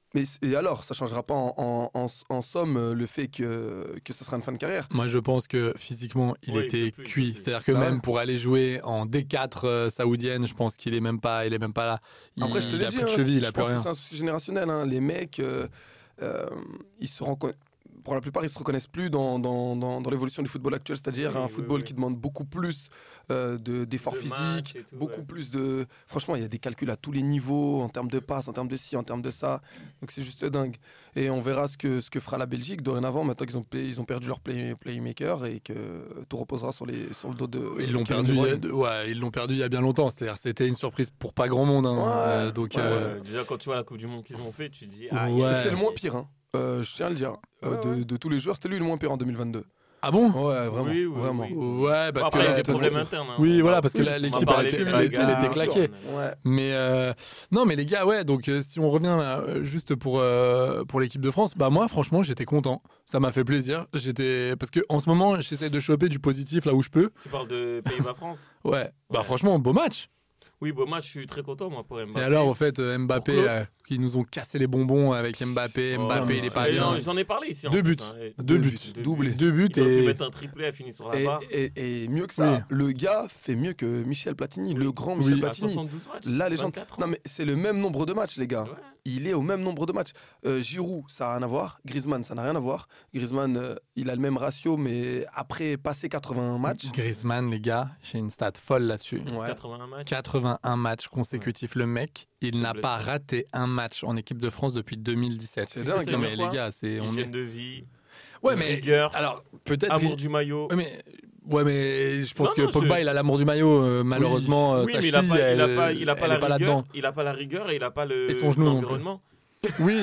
Mais et alors, ça changera pas en, en, en, en somme euh, le fait que, que ça sera une fin de carrière. Moi, je pense que physiquement, il Oui, était il peut plus, cuit. il peut plus. C'est-à-dire que Ah même ouais. pour aller jouer en D quatre euh, saoudienne, je pense qu'il est même pas, il est même pas là. Il, Après, je te il l'ai a dit, plus de hein, cheville, il je a plus pense que rien. c'est un souci générationnel. Hein. Les mecs, euh, euh, ils se reconna- pour la plupart, ils se reconnaissent plus dans, dans, dans, dans l'évolution du football actuel, c'est-à-dire Oui, un oui, football oui. qui demande beaucoup plus euh, de, d'efforts De matchs physiques, et tout, beaucoup ouais. plus de... Franchement, il y a des calculs à tous les niveaux, en termes de passes, en termes de ci, en termes de ça. Donc c'est juste dingue. Et on verra ce que, ce que fera la Belgique dorénavant, maintenant qu'ils ont, play- ils ont perdu leur play, playmaker et que tout reposera sur, les, sur le dos de... Ils l'ont Kevin perdu, De il y a- Bruyne. ouais, ils l'ont perdu il y a bien longtemps. C'est-à-dire, c'était une surprise pour pas grand monde. Hein. Ouais, Euh, donc, ouais, euh, Ouais, déjà, quand tu vois la Coupe du Monde qu'ils ont fait, tu te dis. Ouais. Ah, il y a- C'était le moins pire, hein. Euh, je tiens à le dire. Euh, Ouais, de, ouais. de tous les joueurs, c'était lui le moins pire en deux mille vingt-deux. ah bon? Ouais, vraiment. Oui, oui, vraiment. oui. Ouais, parce Après, que il y a là, des de toute problèmes façon- internes. hein. Oui, On voilà, va- parce que oui, là, on va l'équipe, elle parler était, des elle était- elle bagarres, était claquée. Ouais. Mais euh, non, mais les gars, ouais. Donc, euh, si on revient là, euh, juste pour euh, pour l'équipe de France, bah moi, franchement, j'étais content. Ça m'a fait plaisir. J'étais parce que en ce moment, j'essaie de choper du positif là où je peux. Tu parles de Pays-Bas-France. Ouais. Bah Ouais. franchement, beau match. Oui, bon, moi, je suis très content, moi, pour Mbappé. Et alors, au fait, euh, Mbappé, Pour Klaus. euh, qui nous ont cassé les bonbons avec Mbappé. Oh, Mbappé, mais il est pas c'est- bien. non, J'en ai parlé ici. en Deux plus, buts. hein, et- Deux buts. Deux Doublé. Deux buts Il aurait pu et mettre un triplé, a fini sur la Et, barre. et, et mieux que ça, Oui. le gars fait mieux que Michel Platini, le grand Oui. Michel À Platini. soixante-douze matchs. La légende. vingt-quatre ans. Non mais c'est le même nombre de matchs, les gars. Ouais. Il est au même nombre de matchs. Euh, Giroud, ça n'a rien à voir. Griezmann, ça n'a rien à voir. Griezmann, euh, il a le même ratio, mais après passer quatre-vingt-un matchs. Griezmann, les gars, j'ai une stat folle là-dessus. Ouais. quatre-vingt-un matchs. quatre-vingt-un matchs consécutifs. Le mec, il Se n'a blesse pas pas. raté un match en équipe de France depuis deux mille dix-sept. C'est dingue. Non, Ça veut mais dire les quoi gars, c'est on Hygiène est. de vie. Ouais, mais rigueur, alors peut-être. Amour du maillot. Ouais, mais ouais, mais je pense Non, que non, Pogba, je- il a l'amour du maillot. euh, malheureusement, euh, Oui, sa mais il a cheville, pas, il a elle- pas, il a pas elle la est pas rigueur. là-dedans. Il a pas la rigueur et il a pas le Et son genou non plus. l'environnement. Oui.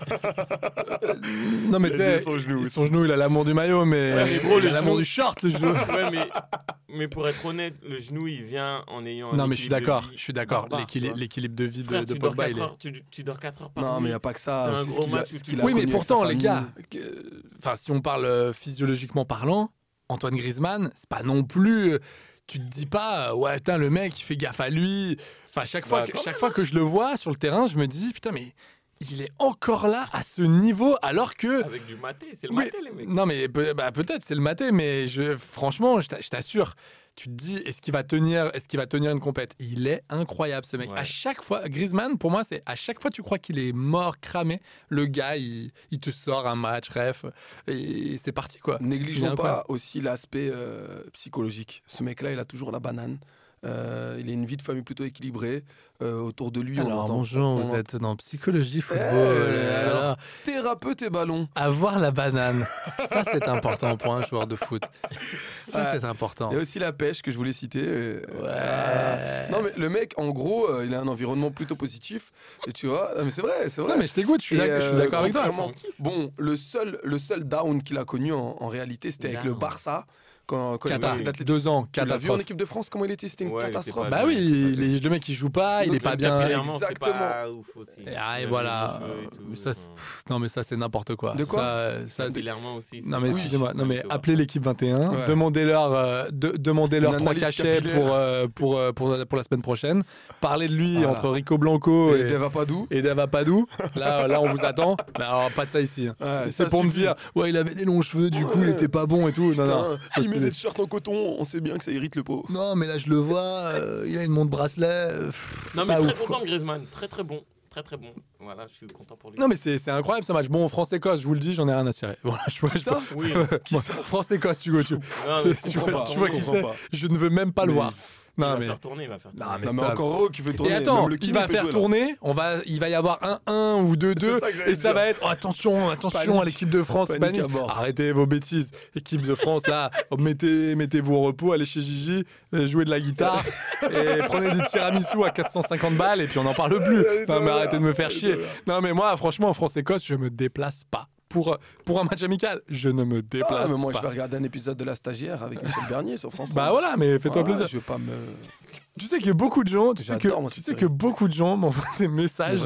non mais tu sais, son genou, son genou, il a l'amour du maillot, mais, Ouais, mais gros, il le a l'amour genou- du short, le genou. Ouais, mais, mais pour être honnête, le genou, il vient en ayant. un Non mais je suis équilibre de d'accord, vie je suis d'accord. barbare, L'équilibre, tu vois. l'équilibre de vie de, Frère, de tu dors Pogba, quatre il est. heures, tu, tu dors quatre heures par Non, nuit. mais il n'y a pas que ça. T'as un c'est ce gros qu'il a- match ce où tu qu'il a dois- Oui, mais connu avec pourtant, sa les famille. gars, que- enfin, si on parle euh, physiologiquement parlant, Antoine Griezmann, c'est pas non plus. euh, Tu te dis pas, euh, ouais, putain, le mec, il fait gaffe à lui. Enfin, chaque fois, Bah, que, quand chaque même. fois que je le vois sur le terrain, je me dis, putain, mais il est encore là à ce niveau, alors que. Avec du maté, c'est le Oui, maté, les mecs. non, mais peut- bah, peut-être c'est le maté, mais je, franchement, je t'a- je t'assure. Tu te dis, est-ce qu'il va tenir, est-ce qu'il va tenir une compète? Il est incroyable, ce mec. Ouais. À chaque fois, Griezmann, pour moi, c'est à chaque fois tu crois qu'il est mort, cramé. Le gars, il, il te sort un match, ref, et c'est parti quoi. Il est Négligeons incroyable. pas aussi l'aspect euh, psychologique. Ce mec-là, il a toujours la banane. Euh, il a une vie de famille plutôt équilibrée. Euh, autour de lui, on Alors entend. bonjour, on vous entend- êtes dans psychologie football. Eh, alors, Alors, Thérapeute et ballon. avoir la banane, ça c'est important pour un joueur de foot. Ça Ouais. c'est important. Il y a aussi la pêche que je voulais citer. euh, Ouais. euh, Non, mais le mec, en gros, euh, il a un environnement plutôt positif. Et tu vois, non, mais c'est vrai, c'est vrai. Non mais je t'écoute, je suis Et, d'ac- je suis euh, d'accord avec toi. contrairement- Bon, le seul, le seul down qu'il a connu en, en réalité, c'était avec le Down. Barça. Quand, quand il Cata, avait l'Atlético. deux ans, Tu l'as vu en catastrophe. équipe de France comment il était? C'était une Ouais, il était catastrophe. pas Bah oui, Ouais. il est- le mec il joue pas, il Donc, est pas c'est bien. Capillairement, c'est exactement. pas ouf aussi. Et, ah, et Il a voilà. des cheveux et tout, Ça, enfin. c'est- non mais ça c'est n'importe quoi. De quoi Ça, euh, ça, c'est- Capillairement aussi. c'est Non mais pas- excusez-moi, non Ouais, mais tu vois. appelez l'équipe vingt et un, Ouais. demandez-leur, euh, de- demandez-leur Une trois analyse cachets capillaire. pour, euh, pour, euh, pour, pour la semaine prochaine. Parlez de lui Voilà. entre Rico Blanco Et et, Deva Padou. et Deva Padou. Là, là on vous attend. Mais alors pas de ça ici. hein. Ouais, Si ça c'est pour suffit. me dire, ouais il avait des longs cheveux, du coup il Ouais. était pas bon et tout. Non non. Putain, il Ça, met c'est- des t-shirts en coton, on sait bien que ça irrite le pot. Non mais là je le vois, euh, il a une montre bracelet. euh, pff, Non, mais pas très ouf, content quoi. de Griezmann. Très, très bon. Très, très bon. Voilà, je suis content pour lui. Non mais c'est c'est incroyable ce match. Bon France-Écosse, je vous le dis, j'en ai rien à cirer. Voilà, je vois, je ça Oui. Bon, France-Écosse, Hugo, tu, Non, mais je tu comprends vois, pas. tu vois on qui comprend c'est. pas. Je ne veux même pas le Mais- voir. Il Non va mais faire tourner, il va faire Non, tourner. mais Non, mais stop. encore heureux qui veut tourner. Et attends, même le il kiné va peut faire jouer, là. tourner, on va, il va y avoir un un ou deux deux, C'est ça que j'allais et ça dire. va être oh, attention, attention Panique. à l'équipe de France, Panique panique. à bord. Arrêtez vos bêtises, équipe de France là, mettez, mettez-vous au repos, allez chez Gigi, euh, jouez de la guitare et prenez des tiramisu à quatre cent cinquante balles et puis on n'en parle plus. Non mais arrêtez de me faire chier. Non mais moi franchement France-Écosse, je me déplace pas. Pour, pour un match amical, je ne me déplace Ah, mais moi, pas. je vais regarder un épisode de La Stagiaire avec Michel Bernier sur France Bah trois. voilà, mais fais-toi Voilà, plaisir. Je vais pas me. Tu sais que beaucoup de gens, tu sais que, J'adore, moi, tu cette sais série. que beaucoup de gens m'envoient des Mais messages vraiment.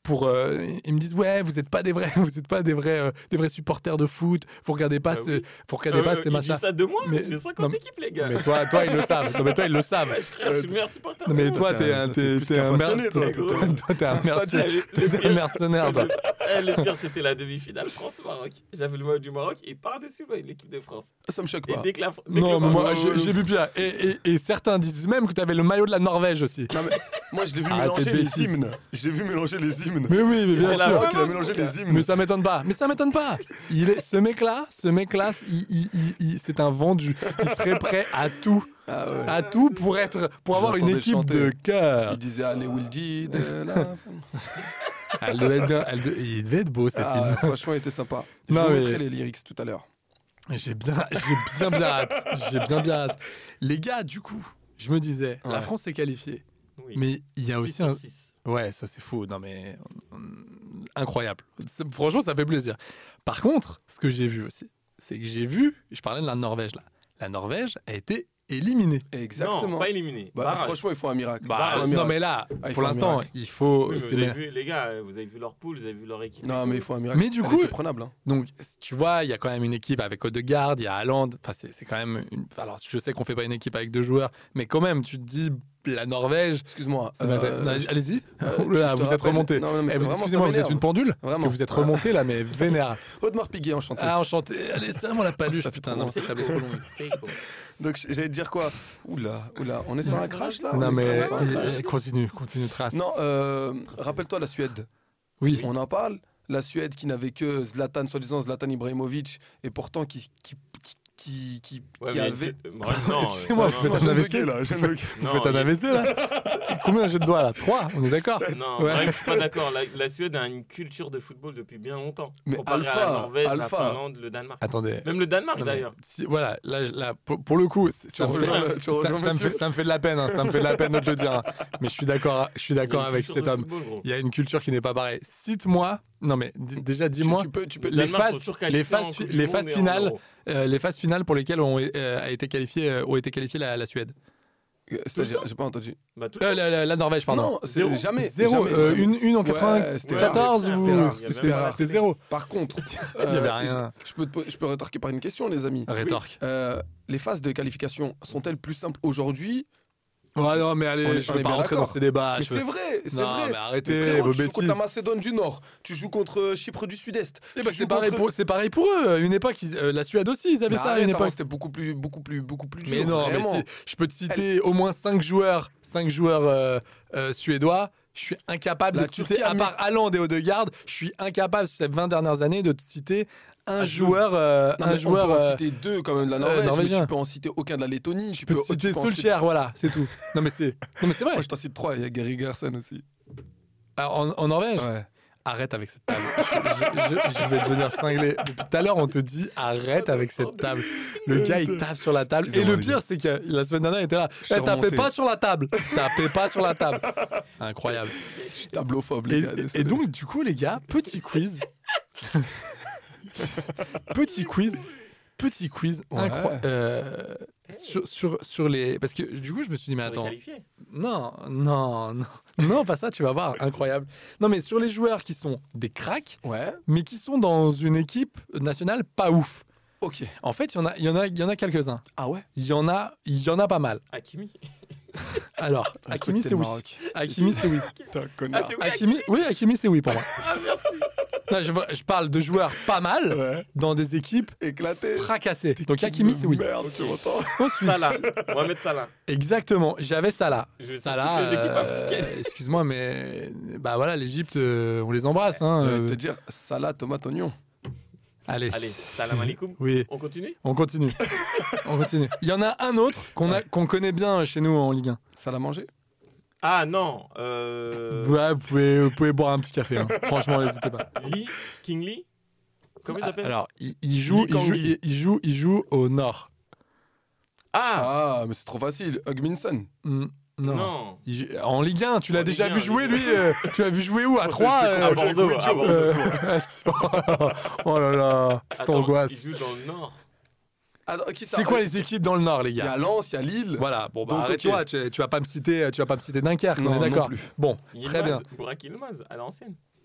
pour euh, ils me disent ouais, vous êtes pas des vrais, vous êtes pas des vrais, euh, des vrais supporters de foot. Vous regardez pas, Bah ce, oui. vous regardez Euh, pas ces il machins. dit ça de moi, Mais- j'ai cinquante non, équipes, les gars. Mais toi, toi, ils le savent. Non, mais toi, ils le savent. Ouais, je, je suis le meilleur supporter. Non, mais du toi, monde. t'es un, T'es t'es, plus t'es qu'un un passionné, mer- toi. toi, toi, t'es un merci, Le- le t'es un pire- mercenaire. toi. Eh, le pire, c'était la demi-finale France-Maroc. J'avais le maillot du Maroc et par-dessus, moi, l'équipe de France. Ça me choque Et pas. dès que la, dès Non, que mais le moi, Maroc- j'ai, j'ai vu pire. Et, et, et certains disent même que t'avais le maillot de la Norvège aussi. Non, mais moi, je l'ai vu Arrêtez mélanger de les bêtises. hymnes. J'ai vu mélanger les hymnes. Mais oui, mais bien C'est la sûr. vraie Il a mélangé les hymnes. Mais ça m'étonne pas. Mais ça m'étonne pas. Il est, ce mec-là, ce mec-là, il, il, il- il- c'est un vendu. Il serait prêt à tout, Ah ouais. à tout pour être, pour Je avoir une l'entendais équipe chanter. de cœur. Il disait allez Wildy de là. Elle devait être bien- elle de- il devait être beau cette Ah, ouais, hymne. franchement, il était sympa. Je Non, vous mais- mettrai les lyrics tout à l'heure. J'ai bien, j'ai bien bien hâte. J'ai bien bien hâte. Les gars, du coup, je me disais, la Ouais. France est qualifiée, Oui. mais il y a six aussi sur un. six. Ouais, ça c'est fou. Non mais hum, incroyable. C'est- Franchement, ça fait plaisir. Par contre, ce que j'ai vu aussi, c'est que j'ai vu. Je parlais de la Norvège là. La Norvège a été éliminée. Exactement. Non, pas éliminé. Bah, Barrage. franchement, il faut un miracle. Bah, Il faut un non miracle. mais là, Ah, il pour faut un l'instant, miracle. il faut. Oui, mais c'est vous avez bien. vu, les gars, vous avez vu leur poule, vous avez vu leur équipe. Non, mais il faut un miracle. Mais du Elle coup- était prenable. hein. Donc, tu vois, il y a quand même une équipe avec Odegaard, il y a Haaland. Enfin, c'est, c'est quand même. Une... Alors, je sais qu'on fait pas une équipe avec deux joueurs, mais quand même, tu te dis la Norvège. Excuse-moi. Ça va être- euh, non, je- allez-y. euh, Oula, je te vous êtes rappelle- remonté. Non, non, mais Eh, c'est vous- vraiment, ça excusez-moi, vous êtes m'énerve. une pendule Parce Vraiment. que vous êtes remonté là, mais vénère. Audemars Piguet, enchanté. Ah, enchanté. Allez, c'est vraiment la paluche. Putain, non, C'est cette table est trop longue. C'est beau. Donc, j'allais te dire quoi? Oula, oula, on est sur un crash là? Non, On est mais sur un crash eh, continue, continue, trace. Non, euh, rappelle-toi la Suède. Oui. On en parle. La Suède qui n'avait que Zlatan, soi-disant Zlatan Ibrahimovic, et pourtant qui, qui, qui, qui, qui, Ouais, qui mais avait. tu- Bref, non, Excusez-moi, euh, vous non, faites non, un A V C bugger, là, je viens de bugger. Vous non, faites un il- A V C là Combien j'ai de doigts là Trois, on est d'accord Non, Ouais. bref, je suis pas d'accord. La, la Suède a une culture de football depuis bien longtemps. Mais Comparé à Alpha, la Norvège, Alpha. la Finlande, le Danemark. Attendez. Même le Danemark Non, mais d'ailleurs. si- voilà, là, là, pour, pour le coup, c'est- ça, me fait, rejoins- tu ça- rejoins ça me monsieur fait, ça me fait de la peine, hein, ça me fait de la peine de te le dire. hein. Mais je suis d'accord, je suis d'accord Il y a une avec culture cet de homme. football, gros. Il y a une culture qui n'est pas pareille. Cite-moi, non mais d- déjà dis-moi, tu peux- tu peux- les Danemark phases, sont toujours les qualifiés en phases, Coupe fi- du les Monde phases et en finales, Euro. euh, les phases finales pour lesquelles ont, euh, a été qualifié, euh, ont été qualifiées la, la Suède. Euh, C'est-à-dire, j'ai pas entendu. Bah, tout Euh, la, la- la Norvège, pardon. Non, c'est Zéro. jamais. Zéro, jamais, euh, jamais. une, une en Ouais, quatre-vingt-quatorze c'était quatorze rare, ou c'était rare, c'était il y avait c'était zéro. Par contre, Il y avait euh, rien. Je peux, te- je peux rétorquer par une question, les amis. Rétorque. Euh, les phases de qualification sont-elles plus simples aujourd'hui? Ouais, non, mais allez, On est- je on vais est pas bien rentrer dans d'accord. ces débats. Mais je c'est veux- vrai, c'est Non, vrai. mais arrêtez Mais frérot, vos tu joues contre la bêtises. Macédoine du Nord, tu joues contre Chypre du Sud-Est. Eh tu ben, joues c'est pareil, contre- pour, c'est pareil pour eux. À une époque, ils- euh, la Suède aussi, ils avaient Mais ça à arrête, une avant, époque. c'était beaucoup plus, beaucoup plus, beaucoup plus dur. Mais non, mais vraiment. si, je peux te citer au moins cinq joueurs, cinq joueurs euh, euh, suédois. Je suis incapable La de te Turquie citer, a à mis- part Haaland et Odegaard, je suis incapable sur ces vingt dernières années de te citer un Un joueur, euh, Non, un mais joueur. on peut en euh, citer deux quand même de la euh, Norvège, mais norvégien. tu peux en citer aucun de la Lettonie. je peux te citer tu peux en citer- Solskjaer, voilà, c'est tout. Non mais c'est, non mais c'est vrai. Moi, je t'en cite trois. Il y a Gary Gerson aussi. Ah, en, en Norvège. Ouais. Arrête avec cette table. je, je- je- je vais devenir cinglé. Depuis tout à l'heure, on te dit arrête avec cette table. Le gars, il tape sur la table. Et Excusez-moi, le les pire, c'est que la semaine dernière, il était là. suis Eh, tapez remonté. pas sur la table. Tapez pas sur la table. Incroyable. Je suis tablophobe, les Et, gars. et désolé. donc, du coup, les gars, petit quiz. petit quiz. Petit quiz Ouais. incroyable. Euh, sur, sur, sur les. Parce que du coup, je me suis dit, mais On est attends. qualifié. Non, non, non. Non, pas ça, tu vas voir. Incroyable. Non, mais sur les joueurs qui sont des cracks, Ouais. mais qui sont dans une équipe nationale pas ouf. Ok. En fait, il y en a, il y en a, il y en a quelques-uns. Ah ouais. Il y en a, il y en a pas mal. Hakimi. Alors, Hakimi, Respectez c'est le oui. Maroc. Hakimi, c'est oui. Putain, Ah, connard. c'est oui, Hakimi, oui, Hakimi, c'est oui pour moi. Ah, merci. Non, je, je parle de joueurs pas mal Ouais. dans des équipes Éclaté. fracassées. Donc Hakimi, c'est oui. Merde, tu m'entends? Ensuite, Salah. Mohamed Salah. exactement, j'avais Salah. Je vais Salah, sur toutes les équipes euh, africaines. excuse-moi, mais bah voilà, l'Égypte, euh, on les embrasse. Hein, Je vais euh. te dire salade, tomate, oignon. Allez. Allez, salam alaikum. Oui. On continue On continue. On continue. Il y en a un autre qu'on a, qu'on connaît bien chez nous en Ligue un. Salade à manger? Ah non. Euh... Ouais, vous pouvez, vous pouvez boire un petit café. hein. Franchement, n'hésitez pas. Lee, King Lee. Comment il s'appelle? Alors, il, il joue, Lee il, joue, Kang-hee. il, il joue, il joue au nord. Ah, Ah, mais c'est trop facile. Hugminson. Hmm, non. non. Il joue- en Ligue un, tu l'as En déjà Ligue vu un, jouer, Ligue lui euh, Tu l'as vu jouer où? À trois À Bordeaux. À Bordeaux. Oh là là, cette Attends, angoisse. il joue dans le Nord. Attends, qui ça C'est quoi les équipes dans le nord, les Il y a gars? Lens, il y a Lille. Voilà, bon bah Donc, arrête-toi, ok. tu, tu vas pas me citer, tu vas pas me citer Dunkerque, Non, on est non d'accord. plus. Bon, Yilmaz, très bien. Burak Yilmaz, à l'ancienne.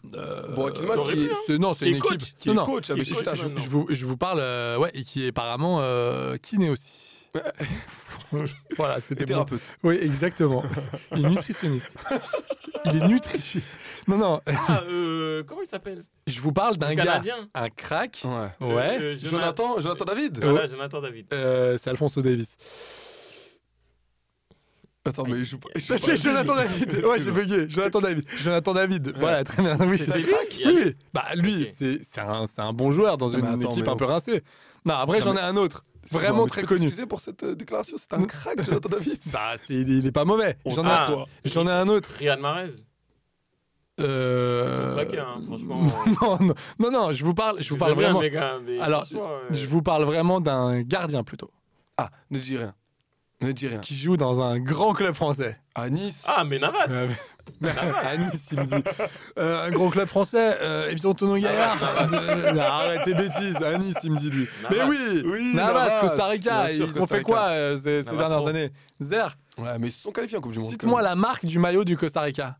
Euh, Bon, Yilmaz, ça aurait qui- pu, hein. c'est, non, c'est Qui une est équipe coach, qui est non, coach à non, Beşiktaş. je, je- je vous, je vous parle, euh, ouais, et qui est apparemment euh, kiné aussi. Voilà, c'était Et bon. thérapeute. Oui, exactement. Il est nutritionniste. Il est nutritionniste. Non, non, Ah, euh, comment il s'appelle? je vous parle d'un Le gars, Canadien. un crack. Ouais. Ouais. Euh, euh, Jonathan, Jonathan David. Voilà, Jonathan David. Euh, c'est Alphonso Davis. Attends, mais je. je- je- C'est Jonathan David. Ouais, j'ai bugué. Jonathan David. Jonathan David. Voilà, très bien. Oui, C'est c'est lui Il y a Oui, lui oui. Bah lui, Ok. c'est c'est un, c'est un bon joueur dans Non, une mais attends, équipe mais un oh. peu rincée. Non, après Non, j'en mais- ai un autre, Excuse-moi, vraiment mais tu très peux connu. t'excuser pour cette euh, déclaration, c'est un crack, Jonathan David. Bah, c'est, il, est- il est pas mauvais. J'en ai, Ah. un, j'en ai un autre. Riyad Mahrez. Euh... Ils sont claqués, hein, franchement. non, non, non, non, je vous parle, je vous Je parle les aime bien, vraiment. les gars, mais Alors, franchement, euh, je vous parle vraiment d'un gardien plutôt, Ah, ne dis rien. Ne dis rien. qui joue dans un grand club français. À Nice. Ah, mais Navas. Euh, à Nice, il me dit. Euh, un gros club français, euh, évidemment Tono Gaillard. Euh, non, arrête tes bêtises, à Nice, il me dit lui. Navas. Mais oui, Oui, Navas, Navas, Costa Rica, bien sûr, ils ont Costa fait quoi euh, ces, ces Navas dernières Pro. années Zer, Ouais, mais ils se sont qualifiés en Coupe du Monde. cite-moi la marque du maillot du Costa Rica.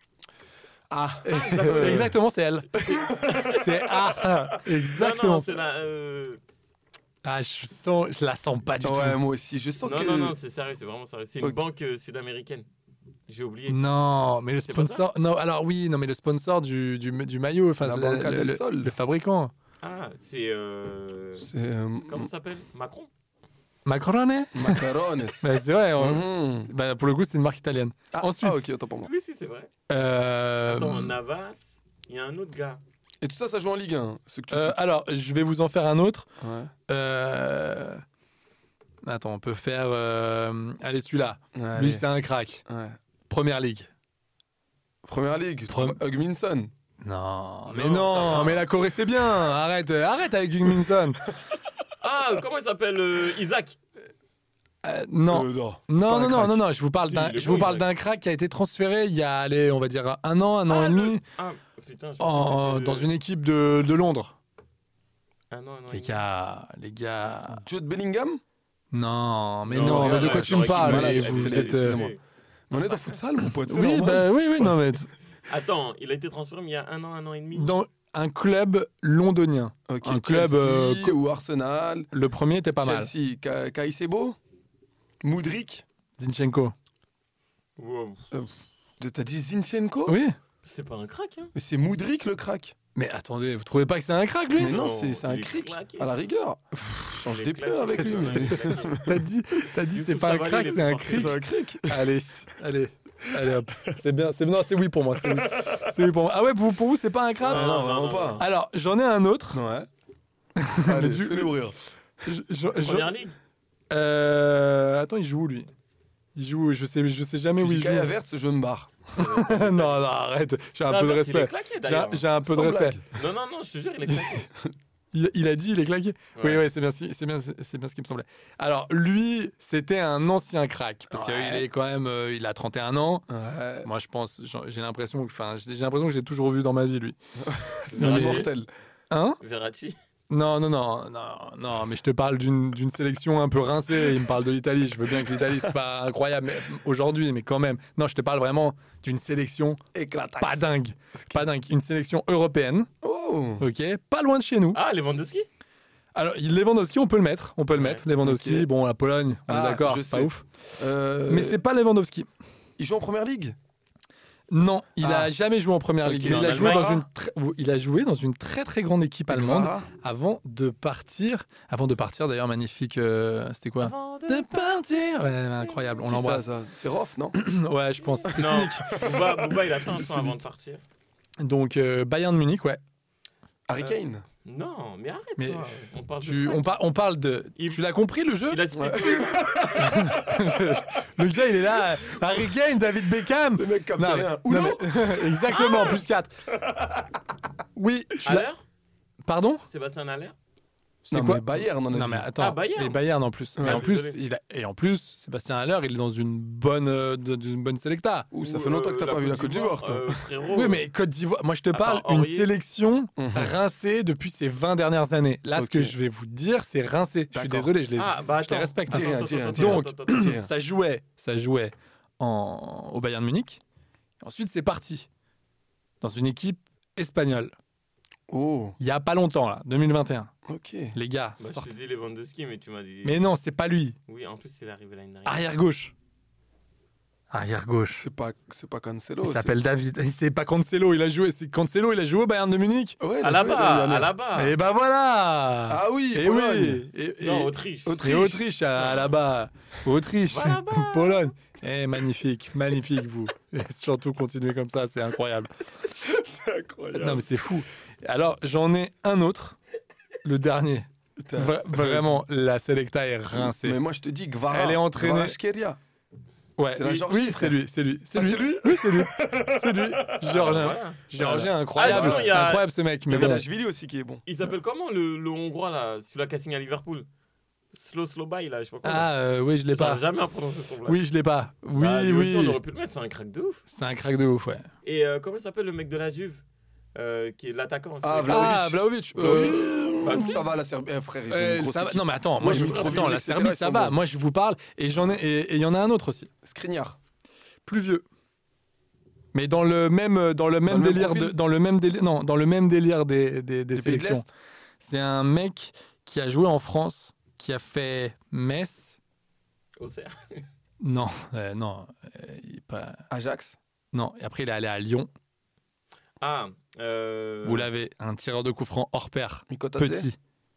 Ah, Exactement, c'est elle. C'est A. Non, Exactement. non, c'est la. euh, Ah, je sens, je la sens pas du ouais, tout. moi aussi. Je sens Non, que. non, non, c'est sérieux, c'est vraiment sérieux. C'est une Ok. banque euh, sud-américaine. J'ai oublié. Non, mais le C'est pas ça sponsor. Non, alors oui, non, mais le sponsor du, du, du maillot, enfin, La le, Banca le- del le- Sol. le fabricant. Ah, c'est. euh, C'est. euh, Comment ça s'appelle? Macron? Macrone. Macarones. Bah, c'est vrai. on- Mhm. Bah, pour le coup, c'est une marque italienne. Ah, Ensuite. ah, ok, attends pour moi. Oui, si, c'est vrai. Euh, Attends, Navas, il y a un autre gars. Et tout ça, ça joue en Ligue un. Ce que tu euh, cites. alors, je vais vous en faire un autre. Ouais. Euh, Attends, on peut faire. euh, Allez, celui-là. Allez. Lui, c'est un crack. Ouais. Première ligue. Première Ligue. Pre- Hugminson. Non, mais Non. non, mais la Corée, c'est bien. Arrête, euh, arrête avec Hugminson. Ah, comment il s'appelle? euh, Isaac. Euh, non. Euh, non. C'est Non, pas un non, non, crack. non, non, je vous parle Si, d'un, il est je bon, vous parle il d'un crack qui a été transféré il y a, allez, on va dire un an, un an Ah, et le- demi, Ah, putain, je pensais en- que c'était dans le- une équipe de, de Londres. Ah non, non. Les il- gars, les gars. Jude Bellingham. Non, mais Non, non, regarde, mais de quoi là, tu j'aurais me parles qu'il mais malade, vous elle fait êtes. des- euh, excusez-moi. Mais on est en futsal, mon pote. c'est Oui, normal, bah, c'est oui, oui, non, mais Attends, il a été transféré mais il y a un an, un an et demi. dans un club londonien. Ok, un club, Chelsea euh, co- ou Arsenal. Le premier était pas mal. Chelsea, Ka- Kaisebo, Moudrik. Zinchenko. Wow. Euh, pff, T'as dit Zinchenko? Oui. C'est pas un crack, hein. Mais c'est Moudrik le crack. Mais attendez, vous trouvez pas que c'est un crack lui? Mais non, Non, c'est c'est un il est cric. claqué. À la rigueur. Pff, change Il est des pneus claqué. avec lui. mais- T'as dit, t'as dit c'est Youssouf pas un Sabaly, crack, il est c'est un fort. cric. C'est un cric. Allez, allez, allez hop. C'est bien, c'est non, c'est oui pour moi. C'est oui. C'est oui pour moi. Ah ouais, pour, pour vous, c'est pas un crack? Ah non, vraiment non, pas. Alors, j'en ai un autre. Ouais. Allez, du- fais-le ouvrir. Je- je- je- Première ligue. Euh, Attends, il joue où lui? Il joue, je sais, je sais jamais Tu où dis il joue. Kai Havertz, je me barre. non, non, arrête. J'ai un Ah, peu de Havertz, il est respect. claqué, J'ai d'ailleurs. j'ai un peu de Sans respect. blague. Non, non, non, je te jure, il est claqué. Il, il a dit, il est claqué. Oui, Ouais. oui, c'est bien, c'est c'est bien, c'est bien ce qui me semblait. Alors, lui, c'était un ancien crack parce qu'il Ouais. est quand même, euh, il a trente et un ans. Ouais. Moi, je pense, j'en- j'ai l'impression, que- enfin, j'ai j'ai l'impression que j'ai toujours vu dans ma vie lui. C'est Non, mais- mortel. Hein? Verratti. Non, non, non, non, non, mais je te parle d'une d'une sélection un peu rincée. Il me parle de l'Italie. Je veux bien que l'Italie, c'est pas incroyable mais- aujourd'hui, mais quand même. Non, je te parle vraiment d'une sélection Éclataxe. pas dingue. Pas dingue. Une sélection européenne, Oh. ok? Pas loin de chez nous. Ah, Lewandowski. Alors, Lewandowski, on peut le mettre. On peut le Ouais. mettre. Lewandowski, Ok. bon, la Pologne, on Ah, est d'accord, je c'est pas sais. ouf. Euh, Mais c'est pas Lewandowski. Il joue en première ligue. Non, il Ah. a jamais joué en première Ok, ligue. il Il, est en a joué Allemagne. dans une très- il a joué dans une très très grande équipe allemande Guevara. avant de partir. Avant de partir, d'ailleurs, magnifique. euh, C'était quoi? De partir. Ouais, incroyable. On Qui l'embrasse. ça, ça C'est Roff, non? Ouais, je pense. C'est Non. cynique. Booba, Booba, il a fait un son avant de partir. Donc euh, Bayern de Munich, ouais. Harry Kane. Non, mais arrête. Mais toi. On parle Tu, de on, par- on parle de. Il- Tu l'as compris le jeu? Il a cité Ouais. tous les noms. Le gars, il est là. Harry Kane, David Beckham. Le mec capte Non, rien. mais- Uno. non, mais- Exactement, plus quatre. Oui. je suis là- Aller Pardon? Sébastien Aller. C'est Non, quoi mais Bayern, on a Non dit. mais attends, Ah, Bayern. et Bayern en plus. Ouais, et, en plus désolé. il a- et en plus, Sébastien Haller, il est dans une bonne, euh, dans une bonne sélecta. Ouh, ça fait longtemps que t'as pas vu la Côte d'Ivoire, toi. euh, frérot. Oui, mais Côte d'Ivoire, moi je te À parle part une Aurier. sélection Mhm. rincée depuis ces vingt dernières années. Là, ce Ok. que je vais vous dire, c'est rincé. Je suis D'accord. désolé, je les, Ah, bah je les attends. respecte. Dis rien, Attends, dis rien, attends, dis attends, rien. Donc, attends, attends. Tiens. Ça jouait, ça jouait en, au Bayern de Munich. Ensuite, c'est parti dans une équipe espagnol. Oh. Il y a pas longtemps, là, deux mille vingt et un. Ok. Les gars, Bah, je sortez. t'ai dit Lewandowski, mais tu m'as dit. Mais non, c'est pas lui. Oui, en plus, c'est arrivé l'année dernière. Arrière gauche. Arrière gauche. C'est pas, c'est pas Cancelo. Il c'est- s'appelle David. C'est pas Cancelo, il a joué. C'est Cancelo, il a joué au Bayern de Munich. Ouais, il a À la joué l'année bas, dernière. à la bas. Et bah voilà. Ah oui, Et Pologne. oui. Et, et- Non, Autriche. Et Autriche à, là-bas. Autriche. Va là-bas. Pologne. Eh, magnifique, magnifique vous. Et surtout continuez comme ça, c'est incroyable. C'est incroyable. Non mais c'est fou. Alors j'en ai un autre, le dernier. Putain. Vra- vraiment, la Selecta est rincée. Mais moi, je te dis, Gvara. Elle est entraînée- Kvaratskhelia. Ouais, c'est la oui, Géorgie, oui, c'est frère. lui, c'est lui, c'est Ah, lui. c'est lui Oui, c'est lui, c'est lui. Géorgien, Voilà. Géorgien Ah, incroyable, sinon, il y a- incroyable ce mec. Mais Mais bon. la Jvili aussi qui est bon. Il s'appelle comment le, le Hongrois là, celui-là qui a signé à Liverpool? Slow Slowby là, je sais pas quoi. Ah euh, oui, je l'ai pas. J'arrive jamais à prononcer son blague. Oui, je l'ai pas. Oui, Bah, lui oui. aussi, on aurait pu le mettre, c'est un crack de ouf. C'est un crack de ouf, ouais. Et euh, comment il s'appelle le mec de la Juve euh, qui est l'attaquant aussi. Ah, Ah, Vlahovic. Euh, Bah, ça va, la Serbie. Eh, frère, ils ont euh, une grosse ça va- équipe. Non mais attends, moi, Moi, je je vous trouve attends, la et cetera, Serbie ils ça sont va. bons. Moi je vous parle et j'en ai et il y en a un autre aussi, Skriniar. plus vieux. Mais dans le même dans le même le même délire profil de, dans le même délire non, dans le même délire des des, des Des pays de sélections. l'Est. C'est un mec qui a joué en France, qui a fait Metz. Auxerre. Non, euh, non, euh, il est pas Ajax. non, et après il est allé à Lyon. Ah, euh... Vous l'avez, un tireur de coup franc hors pair. Mikotadze. Petit.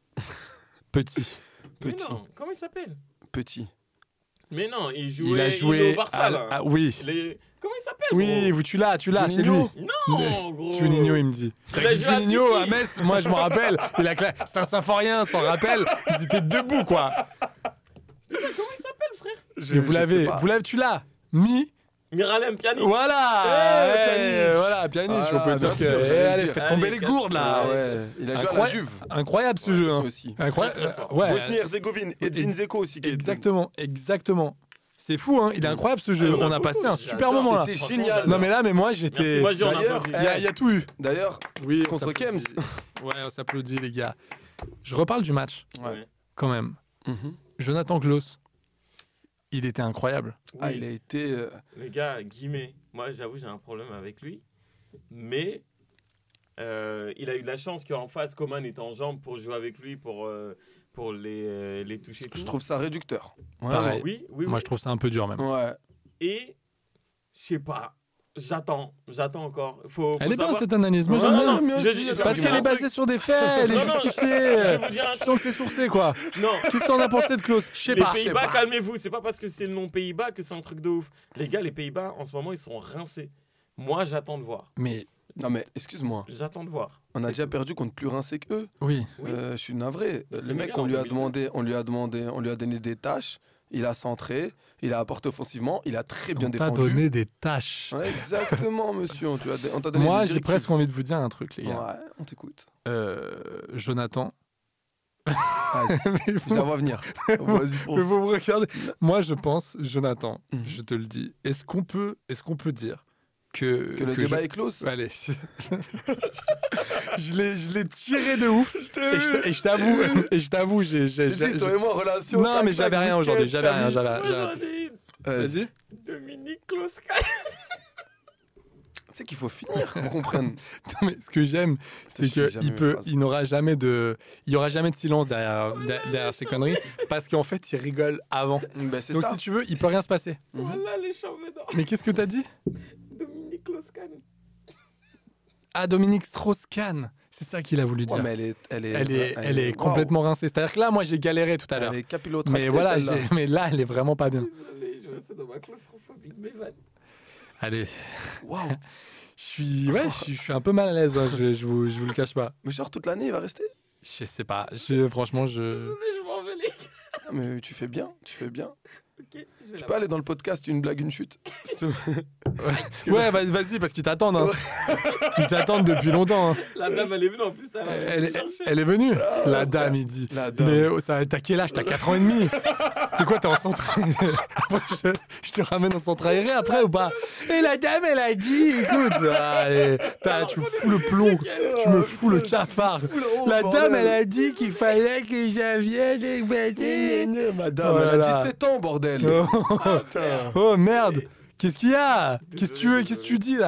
Petit. Mais Petit. non, comment il s'appelle? Petit. Mais non, il jouait, Il a il est joué au Barça à- là. ah, oui. Les- Comment il s'appelle? Oui, gros vous tu l'as, tu l'as, c'est lui. Juninho. Non, gros. Juninho, il me dit. Il a joué à Juninho City. à Metz, moi je m'en rappelle. Il a cla... C'est un symphorien, s'en rappelle. Ils étaient debout, quoi. Comment il s'appelle, frère? Et vous je l'avez, sais pas. vous l'avez, tu l'as. Mi. Miralem Pjanic. Voilà. Eh, Eh, Pjanic. voilà, Pjanic, Voilà, on peut dire bien que. sûr, Eh, j'allais le allez, dire. faites tomber Allez, les gourdes, là. Ah ouais. Il a joué à la Incroyable, Juve. incroyable ce jeu. Hein. Aussi. Incroyable. Très, très fort. euh, ouais. Bosnie-Herzégovine. Edin Dzeko aussi. qui est- Exactement, exactement. C'est fou, hein. Il est incroyable ce jeu. Ah, il y en a on a beaucoup, passé un j'adore. super moment là. C'était Franchement, génial. j'adore. Non mais là, mais moi Merci, j'étais. moi, j'en ai D'ailleurs, entendu. Il y, a- il y a tout eu. D'ailleurs, Oui, on contre s'applaudit. Kems. Ouais, on s'applaudit les gars. Je reparle du match Ouais. quand même. Mhm. Jonathan Klaus, il était incroyable. Ah, Oui. il a été. euh, Les gars, Guimet, moi j'avoue j'ai un problème avec lui, mais euh, il a eu de la chance qu'en face Coman était en jambes pour jouer avec lui, pour, euh, pour les, euh, les toucher. Je tout. trouve ça réducteur. Ouais, Pareil. Oui, oui, Moi, oui. je trouve ça un peu dur même. Ouais. Et je sais pas, j'attends, j'attends encore. Faut, faut Elle est bien savoir- cette analyse. Moi, Non, j'aime non, bien. non, mais je aussi, dis- il y a je Parce vais qu'elle vous est dire un basée sur des faits, elle est Non, non, justifiée. je vais vous dire un Tu sens que c'est sourcé, quoi. truc. Non, Qu'est-ce que t'en as pensé de Klaus? Je sais les pas. je sais Pays-Bas, pas. calmez-vous, c'est pas parce que c'est le nom Pays-Bas que c'est un truc de ouf. Les gars, les Pays-Bas, en ce moment, ils sont rincés. Moi, j'attends de voir. Mais Non, mais excuse-moi. J'attends de voir. On a déjà perdu contre plus rincé qu'eux. oui. Oui. Euh, je suis navré. Le Le Sénégal, mec, on en lui a deux mille deux. demandé, on lui a demandé, on lui a donné des tâches. Il a centré, il a apporté offensivement, il a très bien On t'a défendu. donné des tâches. Ouais, exactement, monsieur. On, te l'a- on t'a donné Moi, des j'ai directives. presque envie de vous dire un truc, les gars. Ouais, on t'écoute. Euh, Jonathan. Vas-y, Mais je vous- la vois venir. Vas-y, mais fonce. vous me regardez. Moi, je pense, Jonathan, Mhm. je te le dis. Est-ce qu'on peut, est-ce qu'on peut dire que Que le que débat je- est close. Allez. je l'ai, je l'ai tiré de ouf. et je t'a- et je t'avoue, et je t'avoue, j'ai, j'ai, J'ai dit, j'ai- toi et moi, relation. non, tac, mais tac, j'avais rien Busquets, aujourd'hui. J'avais rien, Xavi. j'avais, Moi, j'avais- j'en ai une. Vas-y. Dominique Kloska. Tu sais qu'il faut finir, qu'on comprenne. Non, mais ce que j'aime, c'est Je sais que jamais il mes peut, phrases. il n'aura jamais de, il y aura jamais de silence derrière, derrière, derrière ces conneries, parce qu'en fait, il rigole avant. Ben, c'est Donc ça. si tu veux, il peut rien se passer. Voilà les chambres d'or. Mais qu'est-ce que t'as dit? Dominique Kloskan. Ah, Dominique Strauss-Kahn. C'est ça qu'il a voulu dire. Ouais, mais elle est, elle est, elle est, elle est waouh. complètement rincée. C'est-à-dire que là, moi, j'ai galéré tout à l'heure. Elle est capillotractée, Mais voilà, celle-là. j'ai- mais là, elle est vraiment pas bien. Désolé, je reste dans ma claustrophobie de mes vannes. Allez, Waouh. je suis, ouais, je suis, je suis un peu mal à l'aise. hein, Je, je vous, je vous le cache pas. Mais genre, toute l'année, il va rester. Je sais pas. Je, franchement, je. Désolé, je m'en vais les gars. Ah, mais tu fais bien, tu fais bien. Ok, je vais Tu la peux aller dans le podcast Une blague, une chute. s'il te plaît. Ouais, vas- vas-y, parce qu'ils t'attendent. Hein. Ils t'attendent depuis longtemps. hein. La dame, elle est venue en plus. Elle, Elle, elle- elle est venue. La dame, il dit. La dame. Mais oh, ça, t'as quel âge? T'as quatre ans et demi. C'est quoi, t'es en centre Après, je, je te ramène en centre aéré après ou pas? Et la dame, elle a dit, écoute, allez, t'as- tu me fous le plomb, tu me fous le cafard. La dame, elle a dit qu'il fallait que je vienne écouter. Madame, Oh elle là a là. dix-sept ans, bordel. Oh, Putain. oh, merde. Qu'est-ce qu'il y a? Qu'est-ce que tu veux? Qu'est-ce que tu dis là?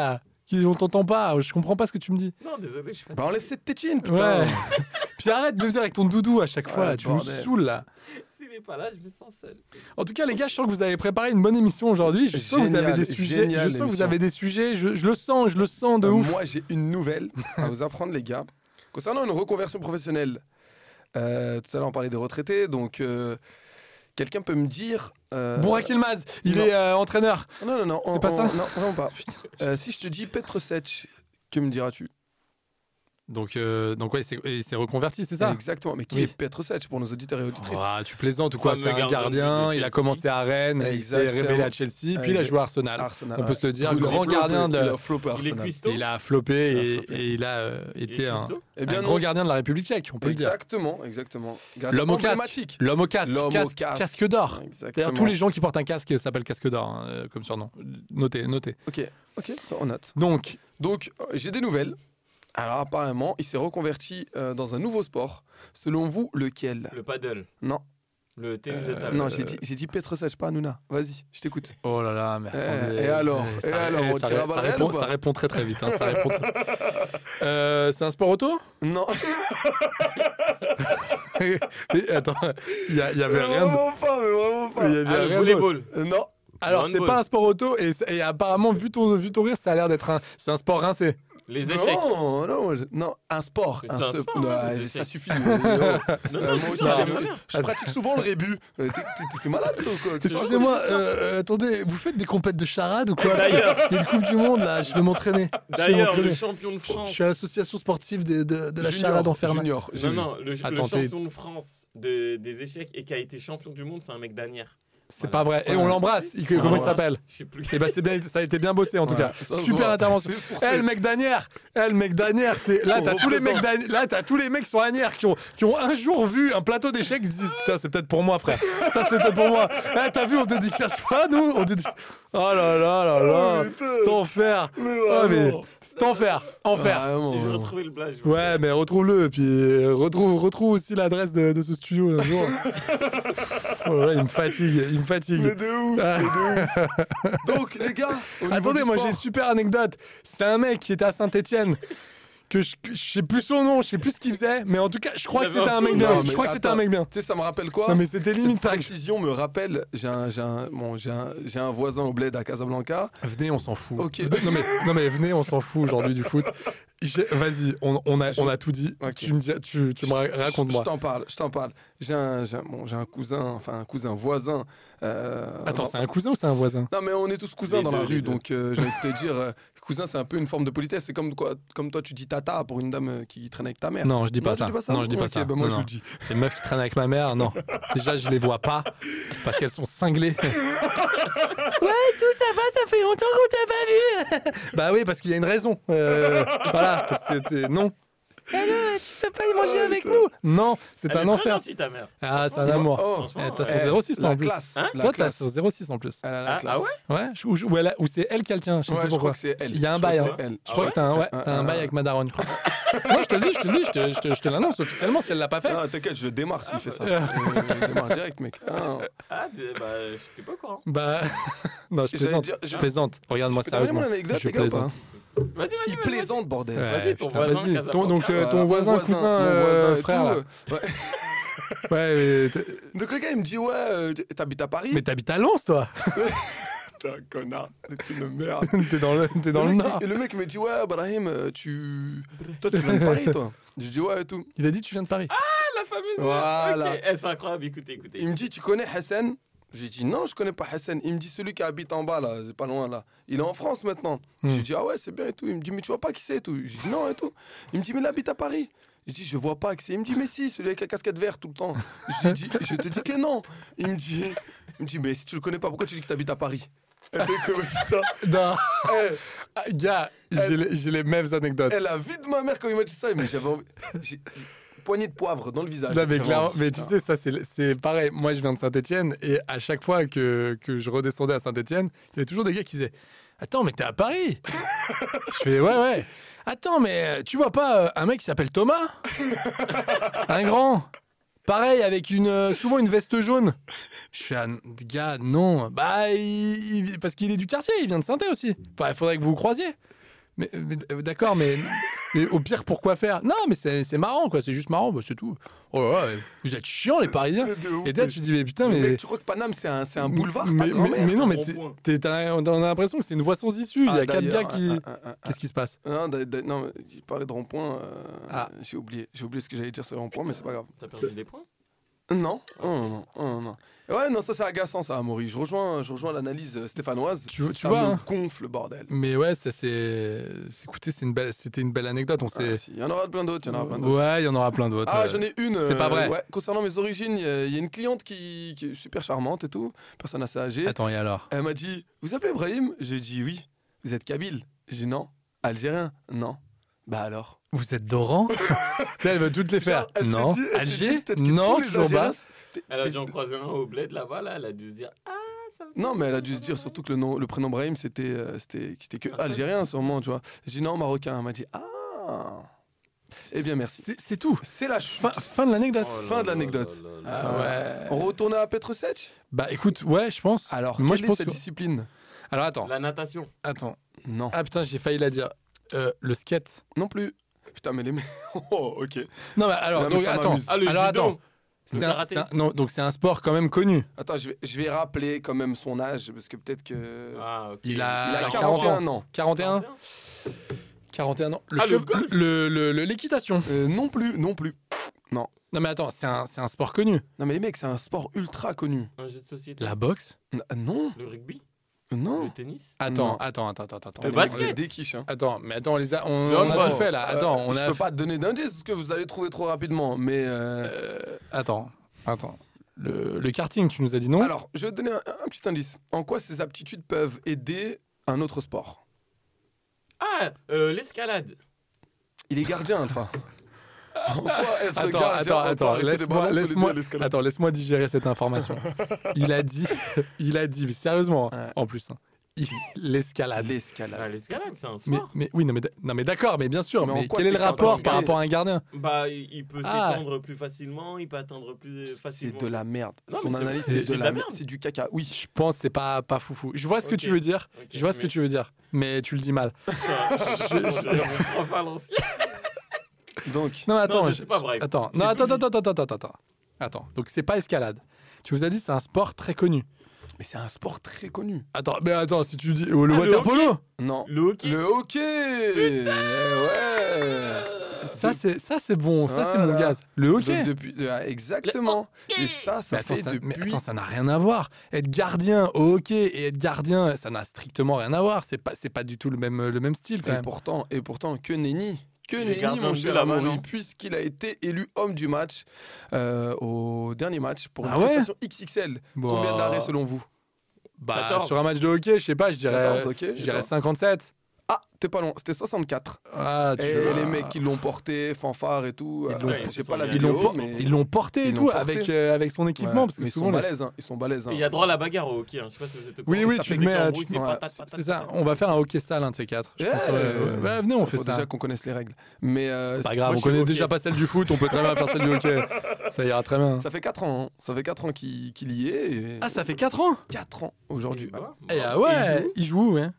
qui on t'entend pas. Je comprends pas ce que tu me dis. Non, désolé, je suis pas. Bah enlève cette tétine, putain. Ouais. Puis arrête de me dire avec ton doudou à chaque fois, Ouais, là, tu bordel. me saoules là. S'il n'est pas là, je me sens seul. En tout cas, les gars, je sens que vous avez préparé une bonne émission aujourd'hui. Je sens que vous avez Génial, des sujets. génial, Je sens que vous l'émission. avez des sujets. Je, je le sens, je le sens de Euh, ouf. Moi, j'ai une nouvelle à vous apprendre, les gars. Concernant une reconversion professionnelle, euh, tout à l'heure, on parlait des retraités. Donc, euh, quelqu'un peut me dire. Euh... Burak Yilmaz, il non. est euh, entraîneur. Non, non, non. C'est on- pas on- ça Non, vraiment pas. Euh, si je te dis Petrosec, que me diras-tu? Donc, euh, donc ouais, c'est- il s'est reconverti, c'est ça? Exactement. Mais qui Oui. est Petrosec pour nos auditeurs et auditrices? Ah, tu plaisantes ou quoi? Fameux C'est un gardien gardien, de il a Chelsea. commencé à Rennes, il s'est Exactement. révélé à Chelsea, puis il a joué à Arsenal. Arsenal, On peut ouais. se le dire, Il a grand floppé, gardien de. Il a floppé Il est Arsenal. cuistot. Il a floppé Il a et, floppé. et il a euh, Il est été un, cuistot. Eh bien un non. grand gardien de la République tchèque, on peut le dire. Exactement, exactement. Gardien L'homme au casque. emblématique. L'homme au casque. L'homme au casque, casque. casque d'or. Exactement. D'ailleurs, tous les gens qui portent un casque s'appellent casque d'or, hein, euh, comme surnom. Notez, notez. Ok, ok, on note. Donc, Donc, euh, j'ai des nouvelles. Alors, apparemment, il s'est reconverti euh, dans un nouveau sport. Selon vous, lequel? Le paddle. Non, Le tennis de Euh, table. non, j'ai dit, j'ai dit Petrosec, pas Hanouna. Vas-y, je t'écoute. oh là là, mais Eh, attendez. et alors Eh, Et ça, alors, eh, on ça, tire à ça balles réelles répond, ou pas ça répond très très vite. Hein, ça répond très- Euh, c'est un sport auto? Non. Mais attends, il y, a- il y avait rien de. Vraiment pas, mais vraiment pas. Il y avait Ah, le rien volleyball. Euh, Non. Alors, c'est handball. pas un sport auto et, et apparemment, vu ton, vu ton rire, ça a l'air d'être un. C'est un sport rincé. Les échecs. Non, non, je- non, un sport. Mais c'est Un un se- sport, non, hein, les ça échecs. suffit. mais, oh, Non, euh, non, moi aussi, non, j'aime- j'aimerais bien. je pratique souvent le rébut. Euh, t'es- t'es- T'es malade, toi, quoi. Excusez-moi, euh, attendez, vous faites des compètes de charade ou quoi? D'ailleurs. Il y a une Coupe du Monde là, je vais m'entraîner. Je vais D'ailleurs, m'entraîner. le champion de Je France. suis à l'association sportive de, de, de la Junior, charade en Fermat. Junior. j'ai Non, vu. non, le, le Attends, t'es- champion de France de- des échecs et qui a été champion du monde, c'est un mec d'Anières. C'est Voilà. pas vrai. Et on Ouais. l'embrasse. Il- Comment il l'embrasse. s'appelle? Je sais plus. Eh ben c'est bien, ça a été bien bossé en tout Voilà, cas. ça se Super voit. intervention. C'est sourcé. Eh le mec d'Anières, eh le mec d'Anières, c'est là On t'as tous les mecs représente. d'Anières, là t'as tous les mecs sur Anières qui ont qui ont un jour vu un plateau d'échecs, ils se disent putain c'est peut-être pour moi frère. Ça c'est peut-être pour moi. Eh t'as vu on dédicace pas nous, on dédicace. Oh là là là là, Oh, putain. c'est enfer. Mais Oh, mais vraiment. c'est enfer, enfer. Vraiment, Je vais vraiment. retrouver le blague. je vous Ouais, mais retrouve-le, puis euh, retrouve, retrouve aussi l'adresse de, de ce studio un jour. Oh là là, il me fatigue, il me fatigue. Mais de ouf, Ah. mais de ouf. Donc, les gars, au niveau Attendez, du moi sport- j'ai une super anecdote. C'est un mec qui était à Saint-Etienne. Que je, que je sais plus son nom, je sais plus ce qu'il faisait, mais en tout cas, je crois Il que avait c'était un un mec coup, bien. Non, Je mais crois que c'était un attends. mec bien. Tu sais, ça me rappelle quoi? Non, mais c'était limite Cette ça. précision me rappelle, j'ai un, j'ai un, bon, j'ai un, j'ai un voisin au bled à Casablanca. Venez, on s'en fout. Ok. Non mais, non mais venez, on s'en fout aujourd'hui du foot. J'ai- Vas-y, on, on a, on a tout dit. Ok. Tu me dis, tu, tu me ra- Je raconte-moi. t'en parle, je t'en parle. J'ai un, j'ai un, bon, j'ai un cousin, enfin un cousin voisin. euh, Attends, non- c'est un cousin ou c'est un voisin? Non, mais on est tous cousins Les dans deux, la les rue, deux. donc euh, j'ai envie de te dire, euh, cousin, c'est un peu une forme de politesse. C'est comme quoi, comme toi, tu dis tata pour une dame euh, qui traîne avec ta mère. Non, je dis pas Non, ça. tu dis pas ça Non, je dis pas Ok, ça. bah moi, Non, je non. le dis. Les meufs qui traînent avec ma mère, non. Déjà, je les vois pas parce qu'elles sont cinglées. Ouais, tout ça va, ça fait longtemps qu'on t'a pas vu. Bah oui, parce qu'il y a une raison. Euh, voilà, parce que t'es- non. Alors, tu peux pas y manger avec nous? Non, c'est Elle un est très enfer. gentille, ta mère. Ah, c'est un amour. Oh, Eh, T'as son eh, zéro six toi la en plus. classe, Hein la Toi, t'as classe. son zéro six en plus. Elle a la Ah, classe. ah ouais Ouais, je- ou, je- ou elle a- ou c'est elle qui a le tien. Je sais Ouais, plus je pourquoi. crois que c'est elle. Il y a un Je crois bail. que hein. c'est elle. Je Ah crois ouais que t'as un, ouais, Ah, t'as un ah, bail ah. avec ma daronne, je crois. Non, je te le dis, je te le dis, je te, je te, je te l'annonce officiellement si elle l'a pas fait. Ah, t'inquiète, je le démarre s'il fait ça. Ah. Euh, Je le démarre direct, mec. Ah, Ah, des- bah, j'étais pas au courant. Bah, non, je J'allais plaisante. dire- Je je- plaisante. Regarde-moi Je peux terminer sérieusement. mon anecdote, Je les gars, ou pas plaisante. Vas-y, vas-y, Il vas-y. plaisante, bordel. Ouais, Vas-y, ton putain, voisin, vas-y. Casablanca. Ton- donc, euh, ton Voilà, voisin, mon cousin, mon euh, voisin et frère, tout, là. euh, ouais. Ouais, mais t'es- Donc le gars, il me dit, ouais, euh, t'habites à Paris? mais t'habites à Lens, toi. Putain, connard, t'es une merde. T'es dans le, t'es dans le mec, nord. il- le mec me dit, ouais, Brahim, euh, tu... Toi, tu viens de Paris, toi? Je dis, ouais, et tout. Il a dit tu viens de Paris. Ah, la fameuse. Voilà. Ok. Eh, c'est incroyable, écoutez, écoutez. Il me dit, tu connais Hassan? J'ai dit, non, je connais pas Hassan. Il me dit, celui qui habite en bas, là, c'est pas loin, là. Il est en France maintenant. Hmm. J'ai dit, ah ouais, c'est bien et tout. Il me dit, mais tu vois pas qui c'est et tout. J'ai dit, non et tout. Il me dit, mais il habite à Paris. Je dis, je vois pas qui c'est. Il me dit, mais si, celui avec la casquette verte tout le temps. Je, lui dis, je te dis que non. Il me dit, il me dit, mais si tu le connais pas, pourquoi tu dis que tu habites à Paris? Et dès que je dis ça, Non. eh, Ah, gars, j'ai les, j'ai les mêmes anecdotes. elle a vie de ma mère quand il m'a dit ça. Mais j'avais envie. j'ai- Poignée de poivre dans le visage. Non, mais J'avais clairement, envie, mais tu putain. sais, ça, c'est, c'est pareil. Moi, je viens de Saint-Etienne et à chaque fois que, que je redescendais à Saint-Etienne, il y avait toujours des gars qui disaient attends, mais t'es à Paris? Je fais ouais, ouais. Attends, mais tu vois pas euh, un mec qui s'appelle Thomas? Un grand? Pareil, avec une, euh, souvent une veste jaune. Je fais, ah, gars, non. Bah, il- il- parce qu'il est du quartier, il vient de Saint-Étienne aussi. Enfin, il faudrait que vous vous croisiez. Mais, mais d'accord, mais, mais au pire, pourquoi faire? Non, mais c'est, c'est marrant, quoi. C'est juste marrant, bah, c'est tout. Oh là là, vous êtes chiants, les Parisiens. Et là, tu te dis, mais putain, mais. mais tu crois que Paname, c'est un, c'est un boulevard? Mais, ta mais, grand-mère mais non, mais t'es, t'es, t'as, on a l'impression que c'est une voie sans issue. Il y Ah, a quatre gars d'ailleurs, qui. un- un- un- Qu'est-ce qui se passe? Non, d'a- d'a- non, mais tu parlais de rond-point. euh, Ah. J'ai oublié. J'ai oublié ce que j'allais dire sur le rond-point, mais c'est pas grave. T'as perdu des points? Non, non, non, non, non. Ouais, non, ça c'est agaçant, ça, Amaury. Je rejoins, je rejoins l'analyse euh, stéphanoise. Tu- tu ça vois, me hein. gonfle le bordel. Mais ouais, ça c'est. c'est- Écoutez, c'est une belle... c'était une belle anecdote. On s'est. Ah, si, il y en aura plein d'autres. Il y en aura plein d'autres. Ouais, il y en aura plein d'autres. Ah, euh. j'en ai une. C'est pas euh, vrai. Ouais, concernant mes origines, il y, a- il y a une cliente qui, qui est super charmante et tout, personne assez âgée. Attends, et alors? Elle m'a dit, vous appelez Brahim? J'ai dit oui. Vous êtes kabyle? J'ai dit non. Algérien? Non. Bah alors. Vous êtes d'Oran? Elle veut toutes les faire. Genre, elle s'est Non. dit- elle s'est dit, Alger? peut-être que Non, tous les toujours Algériens, pas. c'était- Elle a dû en croiser un au bled là-bas, là. Elle a dû se dire ah ça. me Non, fait mais elle a ça, dû se ça, dire ça. surtout que le, nom, le prénom Brahim, c'était euh, c'était c'était que Un seul. algérien, sûrement, tu vois. J'ai dit non, marocain. Elle m'a dit ah. Eh bien, merci. C'est, c'est tout. C'est la chute. Fin, fin de l'anecdote. Oh là Fin de là l'anecdote. là là Ah là. ouais. On retourne à Petrosetch? Bah écoute, ouais, je pense. Alors, moi quelle je est pense cette que... discipline? Alors attends, La natation. attends. Non. Ah putain, j'ai failli la dire. Euh, le skate. Non plus. Putain, mais les mecs. Oh, ok. Non mais alors, Non, mais donc, ça attends. m'amuse. Ah, le alors judo. attends. Le C'est un, karaté. c'est un- non, donc c'est un sport quand même connu. Attends, je vais, je vais rappeler quand même son âge, parce que peut-être que. Ah, ok. Il a, Il a quarante quarante et un ans. ans. quarante et un quarante et un ans. Le Ah, le chev- golf. le- le- le- l'équitation. Euh, non plus, non plus. Non. Non mais attends, c'est un, c'est un sport connu. Non, mais les mecs, c'est un sport ultra connu. Un jeu de société. La boxe. N- Non, Le rugby. non. Le tennis. Attends, Non. attends, attends, attends, attends. Le Les basket. mecs, vous êtes des quiches, hein. Attends, mais attends, on les a, on, Le on a handball. tout fait là. Attends, Euh, on je a. peux pas te donner d'indice parce que vous allez trouver trop rapidement, mais. euh, Euh, attends, attends. Le, le karting, tu nous as dit non? Alors, je vais te donner un, un petit indice. En quoi ces aptitudes peuvent aider un autre sport? Ah, euh, l'escalade. Il est gardien, Alpha. En quoi être Attends, gardien attends, peut attends, arrêter les laisse-moi, ballons, faut les laisse-moi, deux à l'escalade. attends, laisse-moi digérer cette information. Il a dit, il a dit, mais sérieusement, Ouais. en plus, hein, il- l'escalade. L'escalade. Ah, l'escalade, c'est un Mais, sport. mais oui, non mais, d- non, mais d'accord, mais bien sûr, Mais mais, en quoi quel est le c'est rapport capacité par rapport à un gardien? Bah, il il peut Ah. s'étendre plus facilement, il peut atteindre plus C'est facilement. de la merde. Non, Son mais c'est- analyse, c'est- c'est c'est de de la la merde. merde. C'est du caca. Oui. Je pense que c'est pas, pas foufou. Je vois ce que Ok. tu veux dire, Ok, je vois ce que mais- tu veux dire, mais tu le dis mal. Je- je- je- prof à l'ancienne. Donc, Non, mais attends, je je- sais pas, bref. attends, J'ai non, tout attends, dit. attends, attends, attends, attends, attends. Donc c'est pas escalade. Tu vous as dit c'est un sport très connu. mais c'est un sport très connu. Attends, mais attends, si tu dis oh, le Ah, le waterpolo, Non. Le hockey. Le hockey. Eh ouais. ça c'est ça c'est bon, ça c'est mon Voilà. gaz. Le hockey. Donc, depuis, euh, exactement. Et ça, ça Mais attends, fait ça, depuis. mais attends, ça n'a rien à voir. Être gardien au hockey et être gardien, ça n'a strictement rien à voir. C'est pas, c'est pas du tout le même, le même style quand Et même. pourtant, et pourtant, que nenni. Que Les nenni, gardiens mon de cher la Amaury, main, non puisqu'il a été élu homme du match euh, au dernier match pour une Ah ouais prestation X X L. Bon. Combien d'arrêts selon vous? Bah, quatorze. sur un match de hockey, je sais pas, je dirais, quatorze, ok. je Et dirais toi cinquante-sept. Ah, t'es pas loin, c'était soixante-quatre. Ah, tu Et vois. les mecs qui l'ont porté, fanfare et tout. Ils euh, l'ont- ouais, j'ai pas la ils Ils l'ont, vidéo, por- mais ils l'ont porté et Ils tout l'ont porté. avec, euh, avec son équipement. Ouais, parce que mais ils souvent, sont les- balèzes, hein. Ils sont balèzes. hein. Il y a droit à la bagarre au hockey. Hein. Je sais pas si vous êtes au Oui, courant, oui, ça tu fait te des mets à- cambrouilles, tu- c'est ouais, patate, C'est patate, ça, patate. on va faire un hockey sale, un de ces quatre. Je Ouais, pense, ouais, ouais, ouais. Ouais, venez, on Faut fait ça. déjà qu'on connaisse les règles. Mais euh, Pas c'est- grave, moi, on je suis connaît hockey. déjà pas celle du foot, on peut très bien faire celle du hockey. Ça ira très bien. ça fait quatre ans. hein. Ça fait quatre ans qu'il qu'il y est. et- Ah, ça fait quatre ans quatre ans aujourd'hui. Et voilà. Eh, ah Et ouais, il joue. il joue, ouais.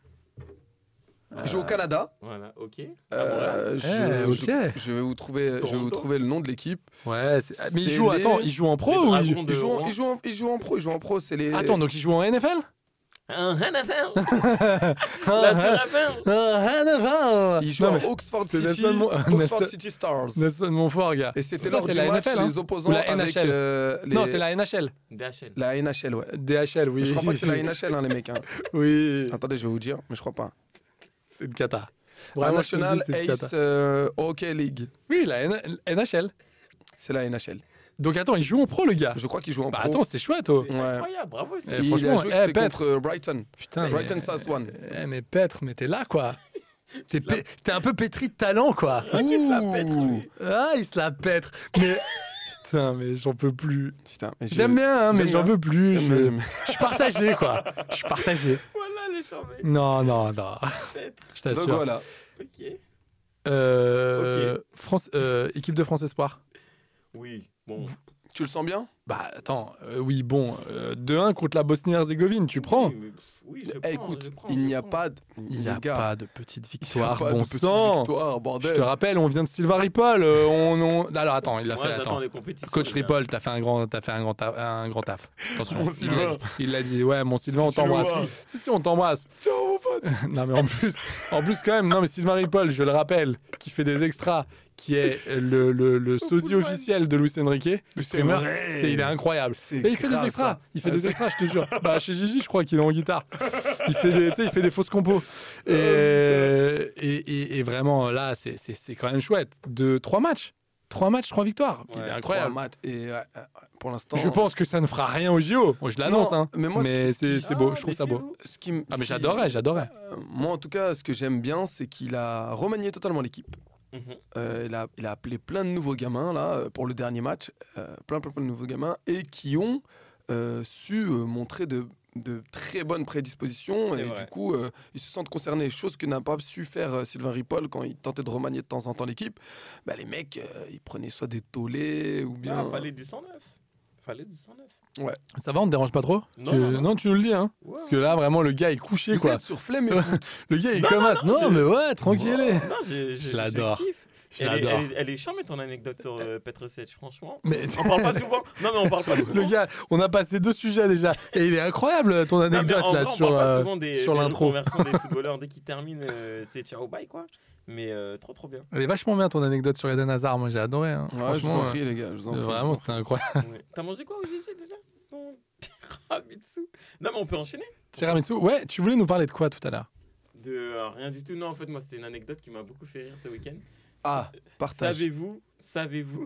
Il joue au Canada. Voilà, ok. Euh, je, Eh, je- ok. je vais vous trouver, je vais vous Toronto. trouver le nom de l'équipe. Ouais, c'est- ah, mais il C'est joue, les- attends, il joue en pro les ou il... Dragons de Il joue, en, Rouen. il, joue en, il joue en pro. Il joue en pro. C'est les. Attends, donc il joue en N F L Un N F L. Ah, La Tour Eiffel. ah, N F L Il joue Non, en mais Oxford c'est City. Nelson Mo- Oxford Nelson- City Stars. Nelson Montfort, gars. Et c'était Ça, lors c'est du la match N F L, hein. les opposants Ou la avec N H L. euh, les- Non, c'est la N H L. D H L. la N H L, ouais. D H L, oui. Je crois pas que c'est la N H L, hein, les mecs. hein. Oui, Attendez, je vais vous dire, mais je crois pas. c'est une cata. La Vraiment, je te le National dis, c'est une Ace cata. euh, Hockey League. Oui, la N- N H L. C'est la N H L. Donc attends, il joue en pro, le gars. Je crois qu'il joue en Bah pro. attends, c'est chouette, oh. C'est Ouais. incroyable, bravo. Eh, c'est- Il franchement, a joué eh, c'était Petre. contre euh, Brighton. Putain, mais- Brighton South One. Eh, mais Petre, mais t'es là, quoi. T'es, pé- t'es un peu pétri de talent, quoi. Ah, qui se la pète, lui. Ah, il se la pètre. Mais putain, mais j'en peux plus. Putain, mais je- J'aime bien, hein, mais j'aime j'en bien. veux plus. J'aime Je, bien, j'aime je suis partagé, quoi. Je suis partagé. Voilà les chambés. Non, non, non. Je Donc t'assure. voilà. Ok. Euh, France, euh, équipe de France Espoir. Oui, bon. Tu Tu le sens bien? Bah attends, euh, oui bon, euh, deux un contre la Bosnie-Herzégovine, tu prends? Oui, mais, pff, oui, je Eh, prends, écoute, je prends, il je n'y a prends. pas de... Il n'y a les gars, pas de petite il y a victoire, pas bon de petite sang. victoire, Je bordel. te rappelle, on vient de Sylvain Ripoll. euh, on, on- Alors attends, il l'a Moi, fait. j'attends Attends. les compétitions, Coach les gars. Ripoll, t'as fait un grand, t'as fait un grand, ta- un grand taf. Attention, Mon il l'a Sylvain. dit. Il l'a dit. Ouais, mon Sylvain, on tu le t'embrasse. vois. Si, si, on t'embrasse. Ciao, mon pote. Non mais en plus, en plus quand même, non mais Sylvain Ripoll, je le rappelle, qui fait des extras, qui est le, le, le sosie officiel de Luis Enrique. Mais c'est Streamer. vrai. C'est- il est incroyable. C'est Et il fait des grave, extras. ça. Il fait des extras, je te jure. Bah chez Gigi, je crois qu'il est en guitare. Il fait des, tu sais, il fait des fausses compos. Et, et, et, et vraiment là, c'est, c'est, c'est quand même chouette. De trois matchs, trois matchs, trois victoires. il est Trois incroyable. matchs. Et euh, euh, pour l'instant... Je pense que ça ne fera rien au J O. Moi, je l'annonce, Non, hein. mais moi, ce qui- ce c'est, qui- c'est beau. Ah, Je trouve ça beau. Ce qui, me- Ah ce mais qui- j'adorais, j'adorais. Euh, moi, en tout cas, ce que j'aime bien, c'est qu'il a remanié totalement l'équipe. Mhm. Euh, il, a, il a appelé plein de nouveaux gamins là euh, pour le dernier match, euh, plein, plein plein de nouveaux gamins et qui ont euh, su euh, montrer de, de très bonnes prédispositions C'est et vrai. du coup euh, ils se sentent concernés. Chose que n'a pas su faire euh, Sylvain Ripoll quand il tentait de remanier de temps en temps l'équipe. Bah, les mecs euh, ils prenaient soit des tollés ou bien. Ah, fallait du cent neuf. Fallait du cent neuf. Ouais. Ça va, on te dérange pas trop? Non, tu... non, non. tu nous le dis, hein? Ouais, Parce que là, vraiment, le gars est couché, Vous quoi. êtes sur flemme et foot. Le gars, il Non, commence. non, Non, non, mais ouais, tranquille. Non, j'ai- j'ai- Je l'adore. Je kiffe. Je Elle est, l'adore. elle, est, elle est chiant, mais ton anecdote sur euh, Petrovic, franchement. Mais- On parle pas souvent. Non, mais on parle pas souvent. Le gars, on a passé deux sujets déjà. Et il est incroyable, ton Non, mais anecdote, en là, vrai, on sur, parle pas euh, souvent des, sur des l'intro. reconversions des footballeurs dès qu'ils terminent, euh, c'est ciao bye quoi. Mais euh, trop trop bien. Elle est vachement bien, ton anecdote sur Eden Hazard. Moi, j'ai adoré. Hein. Ouais, je vous Franchement, en prie les gars. Je vous en euh, prie, vraiment, je vous en c'était incroyable. Ouais. T'as mangé quoi au G G déjà? Non. Tiramisu. Non, mais on peut enchaîner. Tiramisu. Ouais, tu voulais nous parler de quoi tout à l'heure? De euh, rien du tout. Non, en fait, moi, c'était une anecdote qui m'a beaucoup fait rire ce week-end. Ah, partage. Savez-vous, savez-vous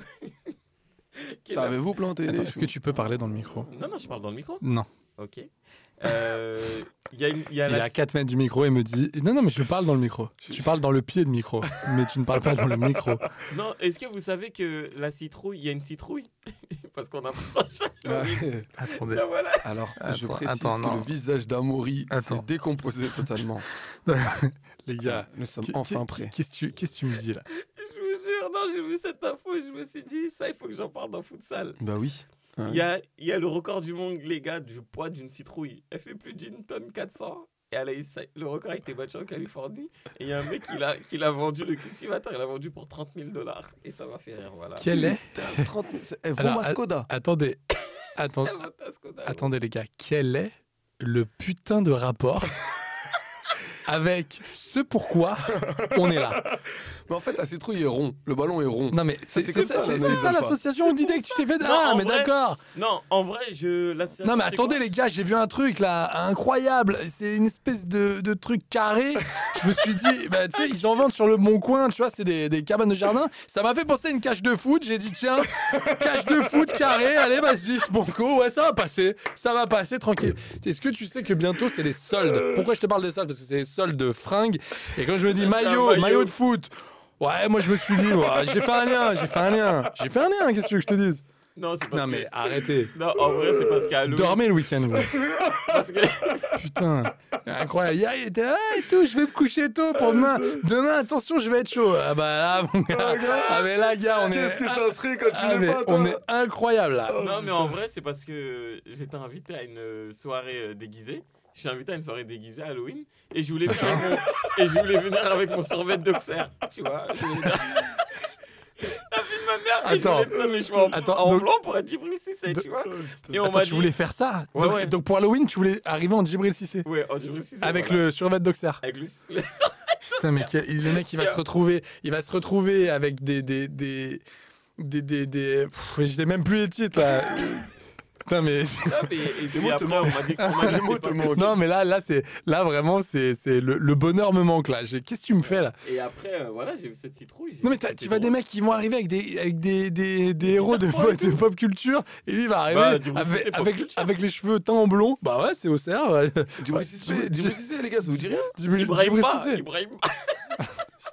quelle- Savez-vous planter Attends, des est-ce choux que tu peux parler dans le micro? Non, non, je parle dans le micro. Non. Ok. Euh, Il y a une, il y a Il est la- à quatre mètres du micro et me dit non, non, mais je parle dans le micro. Tu parles dans le pied de micro, mais tu ne parles pas dans le micro. Non, est-ce que vous savez que la citrouille, il y a une citrouille parce qu'on approche. Ouais. Attendez. Ben voilà. Alors, je Attends, précise attends, que non. le visage d'Amaury s'est Attends. décomposé totalement. Les gars, Nous sommes qu'est- enfin qu'est- prêts. Qu'est-ce que tu, qu'est-ce que tu me dis là? Je vous jure, non, j'ai vu cette info et je me suis dit, ça, il faut que j'en parle dans futsal. Bah oui. Ouais. Il y a, il y a le record du monde, les gars, du poids d'une citrouille. Elle fait plus d'une tonne quatre cents. Et elle a, ça- le record a été battu en Californie. Et il y a un mec qui l'a, qui l'a vendu, le cultivateur, il l'a vendu pour trente mille dollars. Et ça m'a fait rire, voilà. Quel est trente mille. c'est- Eh, vos Alors, Mascoda. Attendez, attendez, Elle va t'ascoder. attendez les gars, quel est le putain de rapport avec ce pourquoi on est là? Mais en fait, la citrouille est rond. Le ballon est rond. Non mais c'est c'est c'est comme ça, ça, c'est l'analyse ça alpha. l'association d'idées que tu t'es fait. Non, Ah en mais vrai- d'accord. Non, en vrai, je. l'association, Non mais c'est attendez quoi les gars, j'ai vu un truc là incroyable. C'est une espèce de, de truc carré. Je me suis dit, bah, tu sais, ils en vendent sur le Bon Coin, tu vois, c'est des, des cabanes de jardin. Ça m'a fait penser à une cage de foot. J'ai dit tiens, cage de foot carré, allez vas-y, Bonco, ouais ça va passer, ça va passer tranquille. Est-ce que tu sais que bientôt c'est les soldes? Pourquoi je te parle des soldes? Parce que c'est les soldes de fringues. Et quand je me dis Acheter un maillot, maillot. maillot de foot. Ouais, moi je me suis dit, ouais, j'ai fait un lien, j'ai fait un lien, j'ai fait un lien, qu'est-ce que tu veux que je te dise? Non, c'est parce Non que. mais arrêtez. Non, en vrai, c'est parce qu'à Halloween. Dormez le week-end, vous. Parce que. Putain, incroyable. Hier, il était ah, et tout, je vais me coucher tôt pour demain. Demain, attention, je vais être chaud. Ah bah là, mon gars. Ah mais là, gars, on est. Qu'est-ce que ça serait quand tu Ah, l'es mais pas, toi on est incroyable là. Non, mais en vrai, c'est parce que j'étais invité à une soirée euh, déguisée. Je suis invité à une soirée déguisée à Halloween et je voulais venir avec mon, et je voulais venir avec mon survêt de boxer. Tu vois, je voulais venir- La vie de ma mère. et je Attends. voulais- non, mais je suis en, Attends, en donc- blanc pour être Djibril Cissé, tu vois. Et on Attends, m'a tu dit. voulais faire ça Ouais, donc, ouais. donc pour Halloween, tu voulais arriver en Djibril Cissé Ouais, en Djibril Cissé. avec voilà. le survêt de boxer. Avec le. le- Putain, mais quel- le mec, il va se retrouver, il va se retrouver avec des des des des des, des... Pff, je n'ai même plus les titres là. Putain mais Non, mais- et puis mots te après, on m'a dit, on m'a dit Les mots c'est te pas manquent. non mais là là c'est là vraiment c'est c'est le, le bonheur me manque là. J'ai- Qu'est-ce que tu me fais là? Et après, euh, voilà, j'ai vu cette citrouille. j'ai Non mais dit, t'as- c'était tu vois des drôle. mecs qui vont arriver avec des avec des des, des héros de, Peter pop- Pan et de tout. pop culture et lui il va arriver Bah, du coup, avec c'est pop avec, culture. avec les cheveux teints en blond. Bah ouais c'est Auxerre. Ouais. Djibril Cissé, Djibril Cissé, les gars, ça vous dit rien? Djibril- Ibrahim Djibril Ba, Cissé. Ibrahim Ba.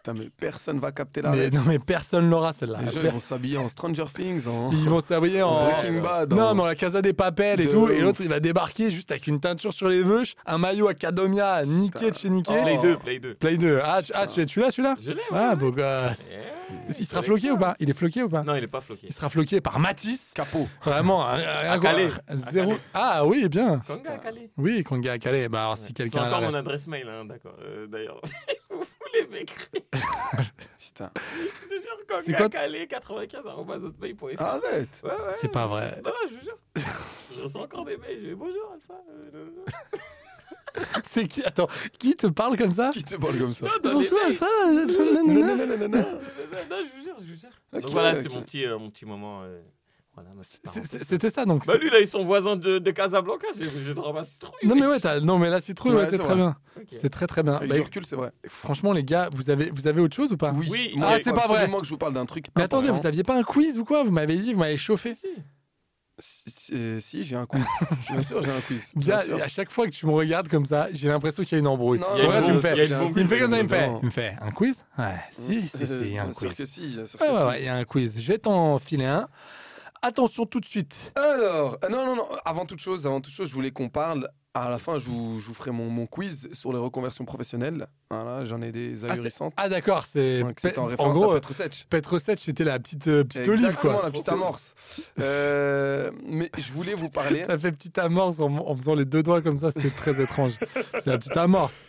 Putain, mais personne va capter la Mais, ref. non, mais personne l'aura celle-là. Les gens, ils vont s'habiller en Stranger Things, en... Ils vont s'habiller en Breaking Bad. Non, en- mais en la Casa des Papel et De tout. Et ouf. l'autre, il va débarquer juste avec une teinture sur les veuches, un maillot Academia niqué de chez niqué. Oh. Play deux, Play deux. Play deux. Ah, tu, ah, tu, tu l'as celui-là? Je l'ai, ouais, Ah, ouais. beau gosse. Yeah. Il sera floqué ou pas? Il est floqué ou pas? Non, il est pas floqué. Il sera floqué par Matisse. Capot. Vraiment, un, un, À Calais. un- zéro. À Calais. Ah oui, bien. Kanga à Calais. Oui, Konga à Calais. Bah alors, si C'est quelqu'un a encore la mon ref. adresse mail, hein, d'accord. Euh, D'ailleurs, vous voulez m'écrire. Putain. Je te jure, C'est Kanga quoi à Calais, quatre-vingt-quinze arobase hotmail point F R. Arrête. Ouais, ouais. C'est pas vrai. Non, non, je vous jure. Je reçois encore des mails. Je dis, bonjour, Alpha. Euh, non, non. C'est qui? Attends, qui te parle comme ça? Qui te parle comme ça? Non, dans les Bonsoir, mails. Alpha. euh, nanana. Non, non, non, non, non. Non, non, je vous jure, je vous jure. Ok, Donc voilà, ok. c'était mon petit, euh, mon petit moment. euh, Voilà, ma petite C'est- parenthèse. c'est- C'était ça donc. Bah lui, là, ils sont voisins de, de Casablanca. J'ai j'ai de ramasser citrouille. Non mais ouais, t'as- non mais la citrouille, Ouais, ouais, c'est c'est très vrai. bien. Ok. C'est très très bien. Avec Bah, du recul, c'est vrai. franchement les gars, vous avez vous avez autre chose ou pas? Oui. Oui, Moi, ah, il c'est faut pas vrai. absolument que je vous parle d'un truc. Mais attendez, important. vous aviez pas un quiz ou quoi? Vous m'avez dit, vous m'avez chauffé. Si. Si, si, si, j'ai un quiz. Bien sûr, j'ai un quiz. Bien Gars, sûr. à chaque fois que tu me regardes comme ça, j'ai l'impression qu'il y a une embrouille. Non, Tu il y a regardes, une tu me bombe, fais, il y a une bombe. il me fait comme ça, il me fait, Non. il me fait un quiz? Ouais, si, si, si, il y a un Bien sûr quiz. que si, bien sûr Ouais, que ouais, si. ouais, il y a un quiz. Je vais t'en filer un. Attention tout de suite. Alors, euh, non, non, non, avant toute chose, avant toute chose, je voulais qu'on parle. À la fin, je vous, je vous ferai mon, mon quiz sur les reconversions professionnelles. Voilà, j'en ai des Ah, c'est- ahurissantes. ah, d'accord, c'est Donc, c'était en en référence gros, à Petr Sech. Petr Sech, c'était la petite euh, petite olive Exactement, quoi. la petite amorce. Euh, mais je voulais vous parler. T'as fait petite amorce en, en faisant les deux doigts comme ça, c'était très étrange. C'est la petite amorce.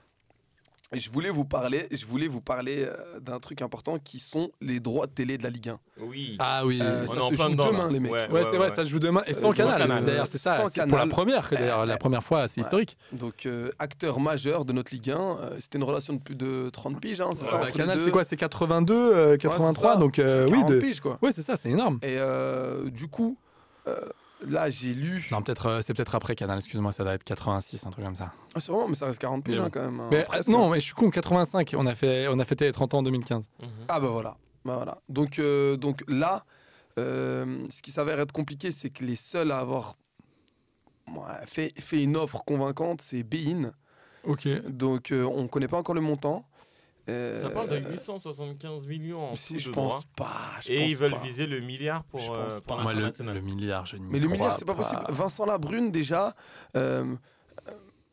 Je voulais vous parler. Je voulais vous parler euh, d'un truc important qui sont les droits de télé de la Ligue un. Oui. Ah oui. Euh, On ça est en se plein joue dedans, demain, là. les mecs. Ouais, Ouais, c'est vrai, ça se joue demain. Et sans Euh, canal. sans canal. D'ailleurs, c'est ça. Sans C'est pour canal. la première. que D'ailleurs, la première fois, c'est Ouais. historique. Donc, euh, acteur majeur de notre Ligue un. euh, C'était une relation de plus de trente piges, hein, c'est ça Bah, entre les canal, deux. c'est quoi? C'est quatre-vingt-deux, euh, quatre-vingt-trois. ça. Donc, euh, oui. quarante De... piges, quoi. Ouais, c'est ça, c'est énorme. Et euh, du coup, euh, là, j'ai lu. Non, peut-être, euh, c'est peut-être après canal, excuse-moi, ça doit être quatre-vingt-six, un truc comme ça. Ah, sûrement, mais ça reste quarante piges Mais hein, quand même. hein, Mais, presque, euh, non, hein. mais je suis con, quatre-vingt-cinq. On a, fait, on a fêté les trente ans en deux mille quinze. Mhm. Ah, bah voilà. Bah, voilà. Donc, euh, donc là, euh, ce qui s'avère être compliqué, c'est que les seuls à avoir ouais, fait, fait une offre convaincante, c'est Bein. Ok. Donc, euh, on ne connaît pas encore le montant. Euh, Ça parle de huit cent soixante-quinze millions en si, tout je de pense droits. pas. je Et pense ils veulent pas. viser le milliard pour, Je euh, pense pour pas. Moi, le, l'international. le milliard, je n'y Mais le crois milliard, c'est pas possible. Vincent Labrune, déjà, euh, euh,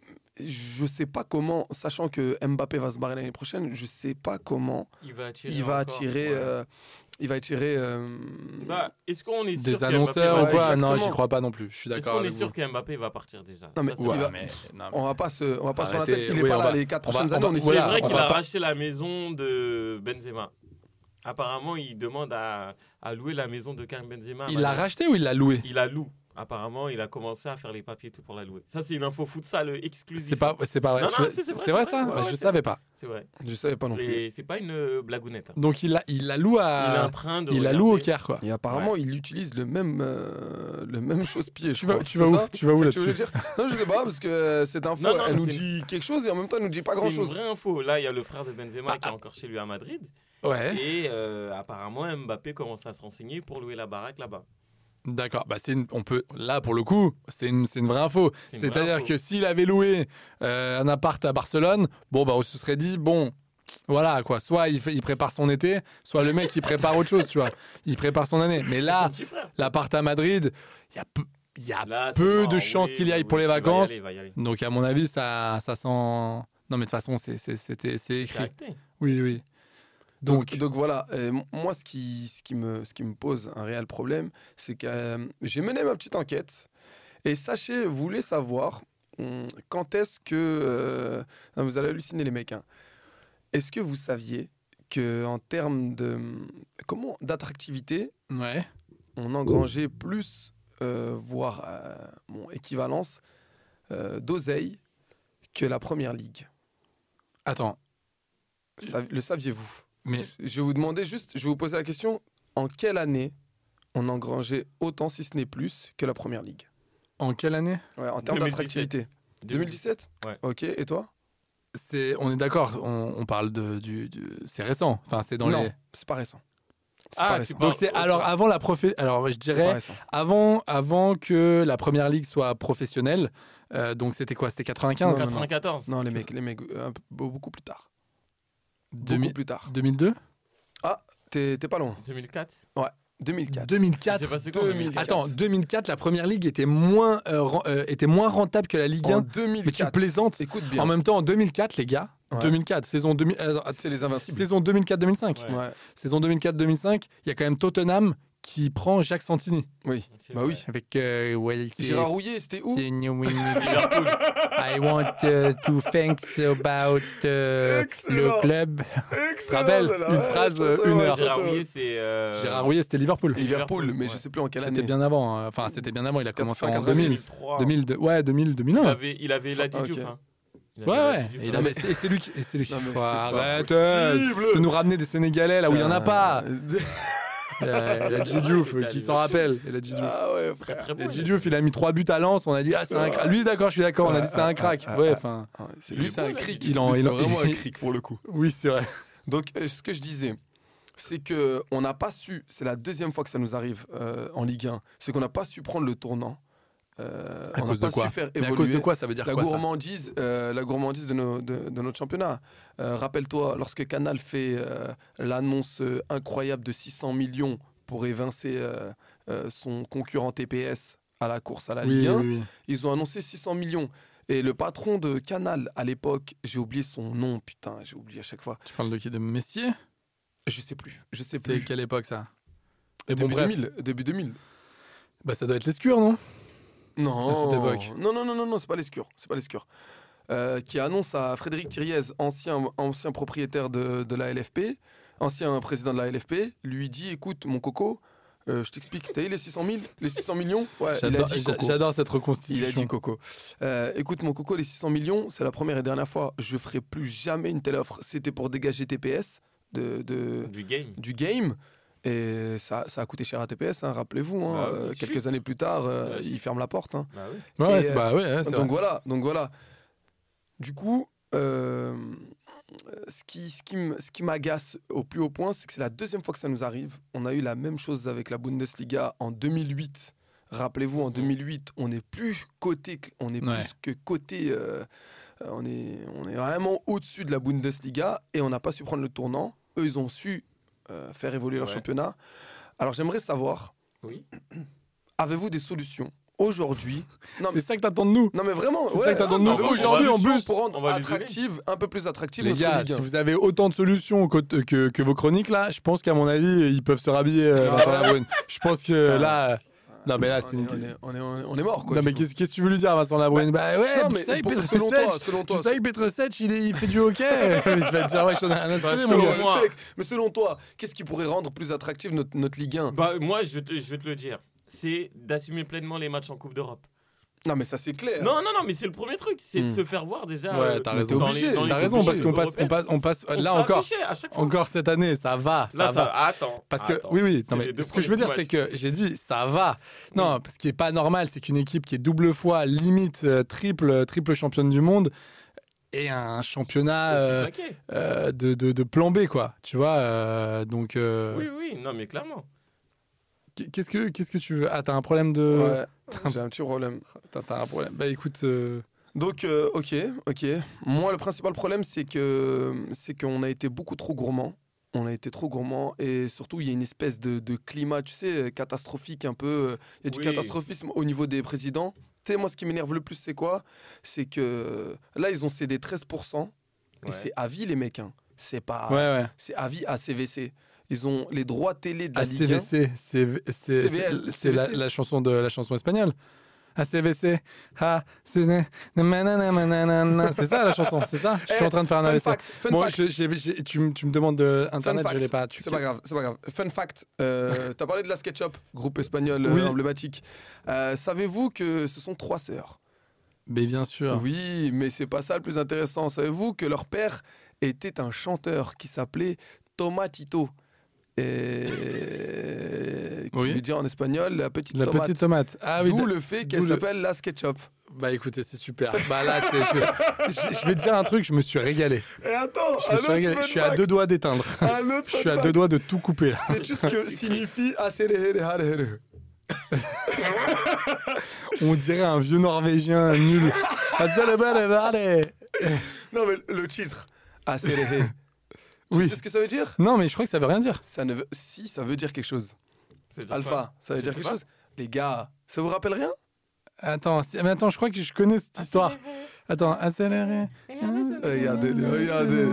je sais pas comment, sachant que Mbappé va se barrer l'année prochaine, je sais pas comment Il va attirer. il va encore, attirer. ouais. euh, il va attirer. euh, Bah, est-ce qu'on est sûr Des que annonceurs Mbappé ou va- quoi? exactement. Non, j'y crois pas non plus. Je suis Est-ce d'accord. qu'on est avec sûr vous. que Mbappé va partir déjà? Non, mais Ça, c'est il vrai. va- mais, non, mais- on va pas se, on va pas se prendre la Arrêtez, tête. Il est oui, pas on là va- les quatre on va- prochaines on années. va- On est voilà, C'est vrai on qu'il va a pas- racheté la maison de Benzema. Apparemment, il demande à, à louer la maison de Karim Benzema. Il l'a racheté ou il l'a loué? Il la loue. Apparemment, il a commencé à faire les papiers et tout pour la louer. Ça, c'est une info futsal exclusive. C'est pas, c'est pas vrai. Non, non, Je- c'est- c'est vrai, c'est vrai c'est ça? vrai. Ouais, Je ouais, savais c'est pas. C'est vrai. Je savais pas non plus. Et c'est pas une euh, blagounette. hein. Donc il la, il la loue Il est en à, train de. il la loue au regarder. Caire quoi. Et apparemment, il utilise le même, euh, le même chausse-pied. Tu je vas, crois. tu C'est vas où? ça Tu vas où C'est ce que tu là-dessus? voulais dire Non, je sais pas parce que euh, cette info, Non, non, elle nous c'est dit quelque chose et en même temps, elle nous dit pas C'est une grand-chose. vraie info. Là, il y a le frère de Benzema Ah, qui est ah. encore chez lui à Madrid. Ouais. Et euh, apparemment, Mbappé commence à se renseigner pour louer la baraque là-bas. D'accord. Bah c'est une- on peut là pour le coup, c'est une, c'est une vraie info. C'est une vraie C'est-à-dire info. que s'il avait loué euh, un appart à Barcelone, bon bah on se serait dit bon. Voilà quoi, soit il, fait, il prépare son été, soit le mec il prépare autre chose, tu vois. Il prépare son année. Mais là, Son petit frère. l'appart à Madrid, il y a peu, il y a Là, c'est peu mort, de chances oui, qu'il y aille oui, pour les il va y vacances. aller, il va y aller. Donc à mon avis, ça, ça sent. Non mais de toute façon, c'est, c'est, c'était, c'est C'est écrit. acté. Oui, oui. Donc, Donc, donc voilà, euh, m- moi ce qui, ce, qui me, ce qui me pose un réel problème, c'est que euh, j'ai mené ma petite enquête et sachez, vous voulez savoir hum, quand est-ce que... euh, non, vous allez halluciner les mecs. Hein. Est-ce que vous saviez qu'en termes de, comment, d'attractivité, ouais. on engrangeait plus, euh, voire euh, bon, équivalence euh, d'oseille que la Première Ligue? Attends, Sa- Le saviez-vous? mais Je vais vous demander juste, je vais vous poser la question, en quelle année on engrangeait autant, si ce n'est plus, que la Première Ligue? en quelle année? Ouais, en termes deux mille dix-sept. d'attractivité. deux mille dix-sept? Ouais. Ok, et toi? C'est, on est d'accord, on, on parle de, du, du- c'est récent. Enfin, c'est dans Non, les. c'est pas récent. C'est Ah, pas tu récent. parles- Donc c'est ok. alors avant la profé... Alors je C'est pas dirais récent. avant, avant que la première ligue soit professionnelle. Euh, donc c'était quoi? C'était quatre-vingt-quinze. Non, non, non. quatre-vingt-quatorze. Non, les mecs, les mecs, euh, un peu- beaucoup plus tard. Beaucoup Demi- plus tard. deux mille deux Ah, t'es, t'es pas loin. deux mille quatre Ouais, deux mille quatre. deux mille quatre C'est passé quand, deux mille quatre. Attends, deux mille quatre, la première ligue était moins, euh, ren- euh, était moins rentable que la Ligue En un. deux mille quatre. Mais tu plaisantes. Écoute bien. En même temps, en deux mille quatre, les gars, Ouais. deux mille quatre, saison deux mille, euh, C'est les Invincibles. saison deux mille quatre deux mille cinq. Ouais. Ouais. Saison deux mille quatre deux mille cinq, il y a quand même Tottenham qui prend Jacques Santini. Oui. C'est Bah vrai. oui. Avec euh, well, c'est- Gérard Rouillet, c'était où c'est new win- Liverpool. I want uh, to thanks about uh, Excellent. le club. Tu te rappelles une phrase, euh, une heure. Gérard Rouillet, c'est. euh, Gérard Rouillet, c'était Liverpool. C'est Liverpool, Liverpool, mais ouais. je sais plus en quelle année. C'était bien avant. hein. Enfin, c'était bien avant. Il a commencé en quatre-vingt-dix. deux mille. deux mille trois. deux mille deux. Ouais, deux mille, deux mille Il un. avait, il avait la Ok. Diouf. Hein. Il avait Ouais, la ouais. Diouf, Et, il hein. avait- et c'est lui qui. Et c'est lui qui Non, mais faut c'est pas arrête possible. euh, de nous ramener des Sénégalais là où il y en a pas. Euh, Il y a la Djidiouf qui s'en rappelle. Et la Djidiouf. Ah ouais, Très, frère. très bon. Et Djidiouf, il a mis trois buts à Lens. On a dit ah c'est un crack. Lui d'accord, je suis d'accord. On a dit c'est un crack. Ouais, enfin. Ah ouais, c'est- Il lui, est c'est beau, un là, cric. il en- Lui, il c'est en- vraiment un il- cric pour le coup. Oui, c'est vrai. Donc, euh, ce que je disais, c'est que on n'a pas su. C'est la deuxième fois que ça nous arrive euh, en Ligue un. C'est qu'on n'a pas su prendre le tournant. Euh, À on n'a cause de pas quoi su faire Mais à évoluer. cause de quoi ça veut dire la quoi ça gourmandise, euh, la gourmandise de, nos- de- de notre championnat. Euh, rappelle-toi, lorsque Canal fait euh, l'annonce euh, incroyable de six cents millions pour évincer euh, euh, son concurrent T P S à la course à la Oui, Ligue un, oui, oui. ils ont annoncé six cents millions. Et le patron de Canal à l'époque, j'ai oublié son nom, putain, j'ai oublié à chaque fois. Tu parles de qui? De Messier? Je sais plus, je sais C'est plus. quelle époque ça? Et bon, Début bref. deux mille, début deux mille. Bah ça doit être l'escure, non? Non, À cette époque. non, non, non, non, non, c'est pas l'escure, c'est pas l'escure. Euh, qui annonce à Frédéric Thiriez, ancien, ancien propriétaire de, de la L F P, ancien président de la L F P, lui dit, écoute, mon coco, euh, je t'explique, t'as eu les six cent mille, les six cents millions? Ouais, il a J'adore, dit j'a- coco. j'adore cette Il reconstitution. a dit coco. Euh, écoute, mon coco, les six cents millions, c'est la première et dernière fois. Je ferai plus jamais une telle offre. C'était pour dégager T P S de, de- Du game. du game. Et ça, ça a coûté cher à T P S, hein, rappelez-vous. hein. Bah oui, Euh, chut. quelques années plus tard, euh, C'est la il chute. ferme la porte. hein. Bah oui. Ouais, ouais, Et, c'est, euh, bah, ouais, ouais, c'est donc vrai. voilà, donc voilà. Du coup, euh, ce qui, ce qui m- ce qui m'agace au plus haut point, c'est que c'est la deuxième fois que ça nous arrive. On a eu la même chose avec la Bundesliga en deux mille huit. Rappelez-vous, en deux mille huit, on n'est plus côté, on est Ouais. plus que côté, euh, on est, on est vraiment au-dessus de la Bundesliga et on n'a pas su prendre le tournant. Eux, ils ont su euh, faire évoluer leur Ouais. championnat. Alors j'aimerais savoir, Oui. avez-vous des solutions aujourd'hui? Non, C'est ça que t'attends de nous. non mais vraiment, C'est ouais, ça que t'attends de nous. avez-vous des Aujourd'hui, en solutions plus, pour rendre on va lui donner. attractive, un peu plus attractive Les notre gars, Ligue un. si vous avez autant de solutions que, que, que vos chroniques là, je pense qu'à mon avis, ils peuvent se rhabiller euh, Ah Vincent ouais. Labrune. Je pense que Putain. là. Non, mais là, on, c'est est, une. on, est, on, est, on est mort quoi. Non, du mais coup. qu'est-ce qu'est-ce que tu veux lui dire, Vincent Labrune? Bah ouais, non, tu mais sais, pour- Petre selon Sech, toi, selon toi, tu sais, Petre Sech, il, est- il fait du hockey. Il va te dire, ouais, je t'en ai rien à cirer, mon selon gars. moi. Mais selon toi, qu'est-ce qui pourrait rendre plus attractive notre, notre Ligue un? Bah, moi, je vais, te, je vais te le dire. C'est d'assumer pleinement les matchs en Coupe d'Europe. Non mais ça c'est clair. Non, non, non, mais c'est le premier truc. C'est de Hmm. se faire voir déjà. Ouais, euh, t'as mais raison. dans obligé, les- dans les T'as raison, compétitions parce qu'on passe, on européennes. passe, on passe. On Là se encore, fait afficher à chaque fois. encore cette année, ça va, ça Là, va. ça Attends. Parce que, attends. oui, oui, non, C'est mais les deux ce que je veux dire, premiers c'est que j'ai dit, ça va. Non, parce qu'il n'est pas normal, c'est qu'une équipe qui est double fois, limite euh, triple, triple championne du monde, ait un championnat matchs. euh, C'est claqué. euh, de, de, de plan B, quoi. Tu vois, euh, donc. euh, Oui, oui, non, mais clairement. Qu'est-ce que, qu'est-ce que tu veux? Ah, t'as un problème de. Ouais, j'ai un petit problème. T'as, t'as un problème. Bah écoute. euh, Donc euh, ok, ok. Moi le principal problème c'est que c'est qu'on a été beaucoup trop gourmand. On a été trop gourmand et surtout il y a une espèce de, de climat, tu sais, catastrophique un peu. Il y a du Oui. catastrophisme au niveau des présidents. Tu sais, moi ce qui m'énerve le plus c'est quoi? C'est que là ils ont cédé treize pour cent et Ouais. c'est à vie les mecs. Hein. C'est pas, Ouais, ouais. c'est à vie à C V C. Ils ont les droits télé de la Ligue un. A C V C, c'est, c'est, C V L, c'est, c'est la, C V C. la chanson de la chanson espagnole. A C V C, ah, c'est nananana, c'est ça la chanson, c'est ça. Je suis Eh, en train de faire un fun A V C. fact, fun Moi, fact. je- j'ai- j'ai- tu, me- tu me demandes de internet, Fun je l'ai fact. pas. Tu- C'est pas grave, c'est pas grave. Fun fact, euh, t'as parlé de la SketchUp, groupe espagnol euh, Oui. emblématique. Euh, savez-vous que ce sont trois sœurs? Mais bien sûr. Oui, mais c'est pas ça le plus intéressant. Savez-vous que leur père était un chanteur qui s'appelait Tomatito et qui Oui. veut dire en espagnol la petite La tomate. petite tomate. Ah oui. D'où d- le fait qu'elle d'où le- s'appelle la SketchUp. Bah écoutez, c'est super. Bah là, c'est, je, je- je vais te dire un truc, je me suis régalé. Et attends, Je me suis régalé. Je suis à deux doigts d'éteindre. Un autre Je suis à fun deux fact. doigts de tout couper là. C'est tout ce que signifie aserehere. On dirait un vieux Norvégien nul. Non mais le titre, aserehere. Tu Oui. sais ce que ça veut dire? Non, mais je crois que ça veut rien dire. Ça ne veut... Si, ça veut dire quelque chose. C'est dire Alpha, quoi ça veut Je dire sais quelque pas. chose? Les gars, ça vous rappelle rien? Attends, si- mais attends, je crois que je connais cette histoire. Attends, accéléré. Regardez, regardez.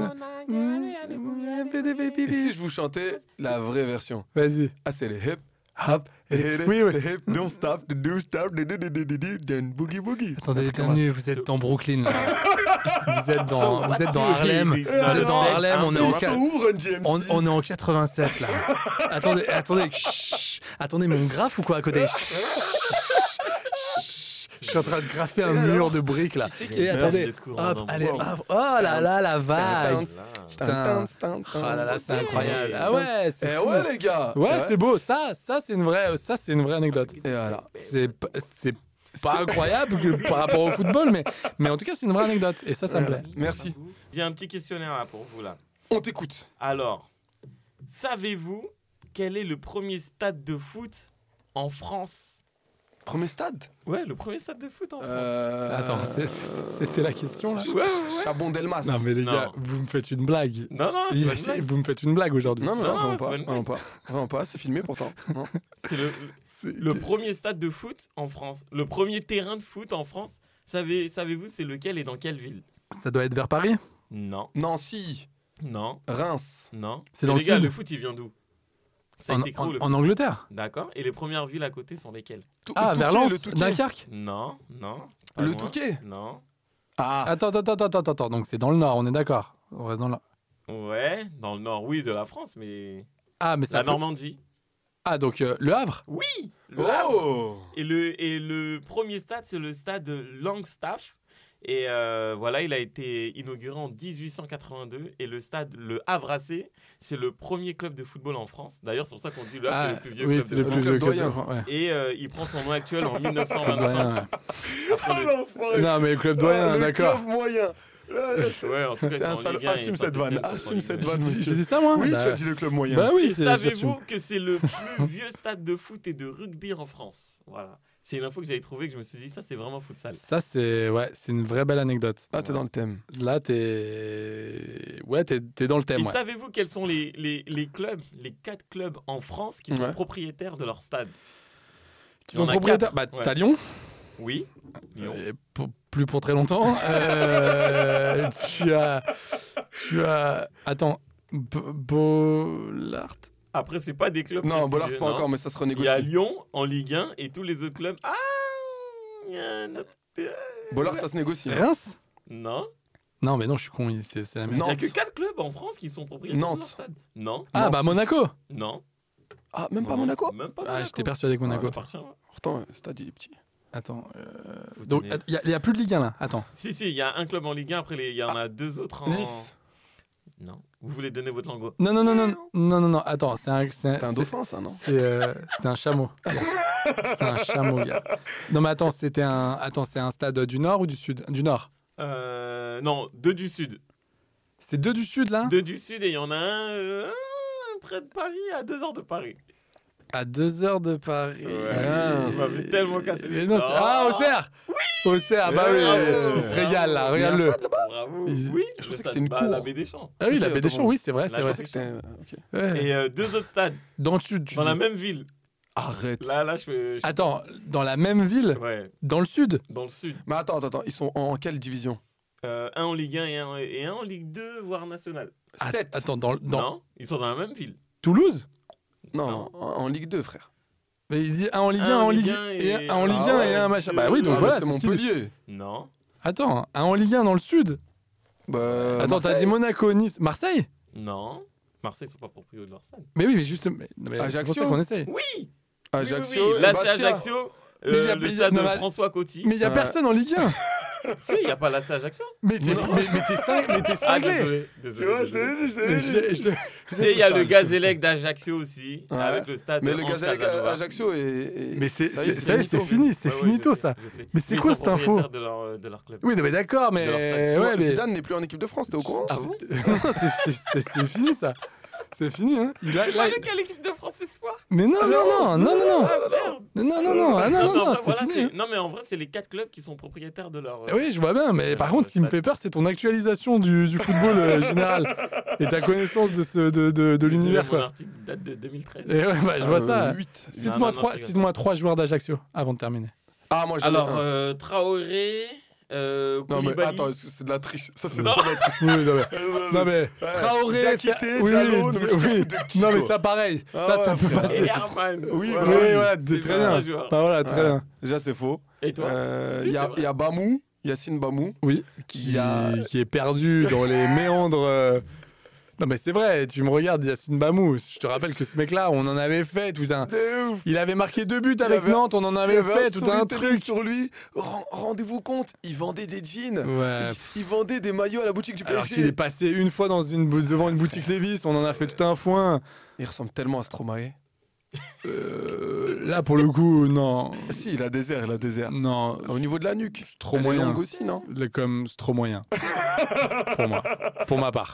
Et si je vous chantais la vraie version? Vas-y. Ah, c'est les hip, Hop. hip, Oui, oui. les hip, don't stop, the do stop, the do do do do do, then boogie boogie. Attendez, bienvenue, vous êtes dans Brooklyn là. Vous êtes dans, vous êtes dans Harlem. Vous êtes dans Harlem, on est en, qua- on, on est en quatre-vingt-sept là. Attendez, attendez, chut. Attendez, mon graphe ou quoi à côté? Je suis en train de graffer un mur de briques là. qui Et se attendez, met hop, dans- allez, Wow. hop, oh là là, la vague. Putain. Oh là là, c'est incroyable. Ah ouais, c'est Eh fou. ouais, les gars. Ouais, c'est beau. Ça, ça c'est une vraie, ça c'est une vraie anecdote. Et voilà. C'est, p- c'est pas incroyable que par rapport au football, mais, mais en tout cas c'est une vraie anecdote. Et ça, ça me plaît. Merci. J'ai un petit questionnaire là pour vous là. On t'écoute. Alors, savez-vous quel est le premier stade de foot en France? Premier stade? Ouais, le premier stade de foot en France. Euh... Attends, c'est- c'était la question là. Ouais, ouais, ouais. Chabon-Delmas. Non mais les Non. gars, vous me faites une blague. Non, non, c'est Il- pas une blague. vous me faites une blague aujourd'hui. Non, non, Non, non, non, vraiment c'est pas. pas une Vraiment pas. Vraiment pas. C'est filmé pourtant. Non. C'est le, le premier stade de foot en France. Le premier terrain de foot en France. Savez, savez-vous c'est lequel et dans quelle ville? Ça doit être vers Paris. Non, Nancy. non, Reims. non. C'est dans Et le les gars, sud. le foot il vient d'où? Ça a En, été créé en- le en foot. Angleterre. D'accord. Et les premières villes à côté sont lesquelles? Tou- Ah, Touquet, vers Lens, le Touquet. Dunkerque. Non, non. pas Le loin. Touquet. Non. Ah. Attends, attends, attends, attends, attends. Donc c'est dans le nord, on est d'accord. On reste dans le. Ouais, dans le nord, oui, de la France, mais Ah, mais ça. la peut- Normandie. Ah, donc euh, le Havre. Oui. Le Havre. Oh. Et le et le premier stade, c'est le stade Langstaff. Et euh, voilà, il a été inauguré en dix-huit cent quatre-vingt-deux. Et le stade, le Havre A C, c'est le premier club de football en France. D'ailleurs, c'est pour ça qu'on dit le Havre, Ah, c'est le plus vieux oui, club c'est de le football. plus vieux club club de doyen. France, ouais. Et euh, il prend son nom actuel en Club dix-neuf cent vingt-cinq. doyen. Après le- Non, mais le club doyen, Le d'accord. club moyen. Ouais, en tout cas, C'est c'est un en salaud. Ligue un, Assume et cette vanne, Saint-Étienne, c'est en assume Ligue cette un. vanne, J'ai monsieur. dit ça moi. Oui, tu Bah, as dit le club moyen. Bah oui, Et c'est. savez-vous j'assume. que c'est le plus vieux stade de foot et de rugby en France? Voilà. C'est une info que j'avais trouvée que je me suis dit, ça, c'est vraiment futsal. Ça c'est ouais, c'est une vraie belle anecdote. Ah, t'es dans le thème. Là t'es ouais, t'es t'es dans le thème. Et Ouais. savez-vous quels sont les, les, les clubs, les quatre clubs en France qui sont Ouais. propriétaires de leur stade? Qui Il y en sont a propriétaires. Bah quatre. Ouais. t'as Lyon. Oui. Lyon. Et pour- plus pour très longtemps. Euh, tu as tu as attends B- Bollard. Après, c'est pas des clubs. Non, Bollard prestigieux, pas non. encore, mais ça se Il y a renégocie. Lyon en Ligue un et tous les autres clubs. Ah il y a un autre- Bollard, ça se négocie. Reims. Non. Non mais non, je suis con. il- C'est c'est la merde. Il n'y a Nantes. que quatre clubs en France qui sont propriétaires de Nantes. leur stade. Non. Ah Nancy. bah Monaco. Non. Ah, même pas Monaco? Même pas Ah, Monaco. j'étais persuadé que Monaco. Ah, appartient. Pourtant, le stade, il est petit. Attends. euh, Faut Donc donner- il y, a- y a plus de Ligue un là. Attends. Si, si, il y a un club en Ligue un, après les- il y en a deux autres en. Nice. Non. Vous voulez donner votre langue? Non non non non non non non. Attends, c'est un c'est C'est un c'est- dauphin, ça, non? C'est euh, c'était un chameau. C'est un chameau, gars. Non mais attends, c'était un attends, c'est un stade du nord ou du sud? Du nord. Euh, non, deux du sud. C'est deux du sud là. Deux du sud et il y en a un, euh, un près de Paris, à deux heures de Paris. À deux heures de Paris. Ah, il m'avait tellement cassé Mais les non, dents. c'est- ah, Auxerre. Oui. Auxerre, bah oui. Bravo. Il se régale là, Il y a un regarde-le. stade là-bas? Bravo. Il- Oui, Je le pensais que stade- c'était une bah, cour. la baie des Champs. Ah oui, la Ok, baie des attends, Champs, oui, c'est vrai, Là, c'est je vrai. pensais que C'était- ok. Ouais. Et euh, deux autres stades Dans le sud, tu dans la dis. même ville. Arrête. Là, là, je fais. je- Attends, dans la même ville, Ouais, dans le sud. dans le sud. Mais attends, attends, attends. Ils sont en quelle division? Euh, un en Ligue un et un, et un en Ligue deux, voire national. Att- sept. Attends, dans, dans Non, ils sont dans la même ville. Toulouse. Non, Non. En, en Ligue deux, frère. Mais il dit un en Ligue Un un, en en Ligue Ligue un et et- un en Ligue Ah un et ouais. un machin. Bah oui, donc Ah, voilà, c'est c'est ce qu'il dit. Montpellier. Non. Attends, un en Ligue un dans le sud. Bah, Attends, t'as Marseille. dit Monaco, Nice, Marseille. Non. Marseille sont pas propriétaires de leur stade. Mais oui, mais juste, mais- mais c'est Ajaccio. pour ça qu'on essaye. Oui. Ajaccio. Oui, oui, oui. et Là, c'est Bastia. Ajaccio. Mais euh, y a- le mais y a- stade non, de mais- François Coty. Mais il y a Ouais. personne en Ligue un. Si, il n'y a pas là, c'est Ajaccio. Mais t'es Non. mais, mais t'es cing- mais t'es Ah, cinglé. désolé. Tu désolé, vois, je désolé. l'ai dit, je Mais l'ai je- dit. je- je- Et il y a ça, le je- Gazélec d'Ajaccio aussi, Ouais. avec le stade Mais de le Ange Gazelle Casanova. Ajaccio est. est- Mais c'est ça y est, c'est- ça y est, c'est finito. fini, c'est Ouais, ouais, finito je sais, ça. je sais. Mais c'est Ils quoi sont cette info? propriétaires de leur, euh, de leur club. Oui, non, mais d'accord, mais De leur stade. ouais, Tu vois, mais Zidane n'est plus en équipe de France, t'es au courant? Ah bon Non, c'est- c'est c'est- c'est fini ça. C'est fini, hein. Il a, là, Avec quelle équipe de France Espoir? Mais non, non, non, non, non, non. Ah, merde. Non, non, non, ah, non, non, non, non, c'est voilà, fini. c'est- hein. non, mais en vrai, c'est les quatre clubs qui sont propriétaires de leur. euh, Oui, je vois bien, mais par contre, ce qui me fait peur, c'est ton actualisation du, du football euh, général et ta connaissance de, ce, de, de, de l'univers, Mon quoi. article date de deux mille treize. Et ouais, bah, je vois Euh, ça. huit. Non, Cite-moi non, trois, je rigole. cite-moi trois joueurs d'Ajaccio avant de terminer. Ah, moi, j'en ai Alors, un. euh, Traoré, euh, Non, mais Koulibaly. attends, c'est de la triche. Ça, c'est Non. trop de la triche. Oui, non, mais, non, mais Traoré, Diakité, fait- oui, Diallo, oui, non, mais oui, tu te oui. fous de qui, non, mais toi ça, pareil. Ah ça, ouais, ça peut frère. passer. Et Herman. Oui, Oui, bah voilà, C'est très pas bien. un joueur. Bah, voilà, très Ouais. bien. Déjà, c'est faux. Et toi Euh, Si, Il y, c'est a- vrai. il y a Bamou, Yacine Bamou. Oui, Qui qui, a- qui est perdu dans les méandres. euh, Non, mais c'est vrai, tu me regardes, Yacine Bamou. Je te rappelle que ce mec-là, on en avait fait tout un. De ouf. Il avait marqué deux buts Il avec avait- Nantes, on en Il y avait avait fait tout un storytelling truc. sur lui. Ren- Rendez-vous compte, il vendait des jeans. Ouais. Il, il vendait des maillots à la boutique du P S G. Alors qu'il est passé une fois dans une, bou- devant une boutique Levi's, on en a fait tout un foin. Il ressemble tellement à Stromae. Euh, là, pour le coup, non. Ah, si, il a des airs, il a des airs. Non, Au niveau de la nuque. c'est trop Elle est moyen. longue aussi, non Le- Comme c'est trop moyen. Pour moi. Pour ma part.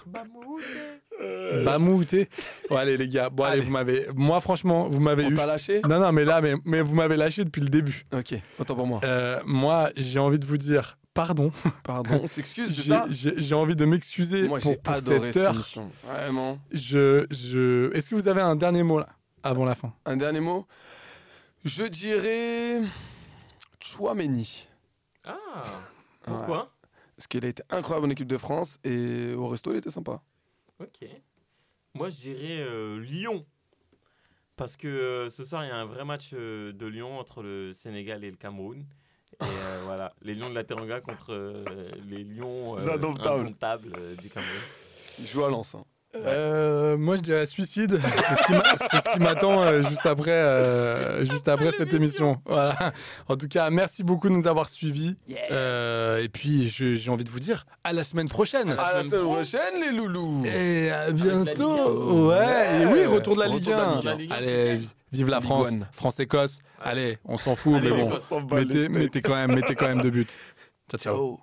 Bamouté. Bon, allez, les gars. Bon, allez, Allez. vous m'avez. Moi, franchement, vous m'avez On eu. t'a lâché Non, non, mais là, mais, mais vous m'avez lâché depuis le début. Ok, autant pour moi. Euh, moi, j'ai envie de vous dire pardon. Pardon, on s'excuse, c'est J'ai ça j'ai- j'ai envie de m'excuser Moi, pour, j'ai pour adoré cette cette heure. émission. Vraiment. Je, je... Est-ce que vous avez un dernier mot là, avant la fin? Un dernier mot. Je dirais. Chouameni. Ah, pourquoi? Parce qu'il a été incroyable en équipe de France et au resto, il était sympa. Ok. Moi, je dirais euh, Lyon. Parce que euh, ce soir, il y a un vrai match euh, de Lyon entre le Sénégal et le Cameroun. Et euh, voilà, les Lions de la Teranga contre euh, les Lions Les indomptables. indomptables, euh, du Cameroun. Il joue à Lens. hein. Euh, moi, je dirais suicide. C'est ce qui m'a- c'est ce qui m'attend euh, juste après, euh, juste après cette émission. Voilà. En tout cas, merci beaucoup de nous avoir suivis. Euh, et puis, je- j'ai envie de vous dire à la semaine prochaine. À la semaine prochaine, les loulous. Et à Ligue un. bientôt. Ouais. Et oui, retour de la Retour Ligue de la un. Ligue un. Ligue un, Allez, c'est vi- vive la Ligue France. one. France-Écosse. Allez, on s'en fout, Allez, mais bon, l'Écosse. s'en bat les mettez, steaks. mettez quand même, mettez quand même deux buts. Ciao, ciao. Ciao.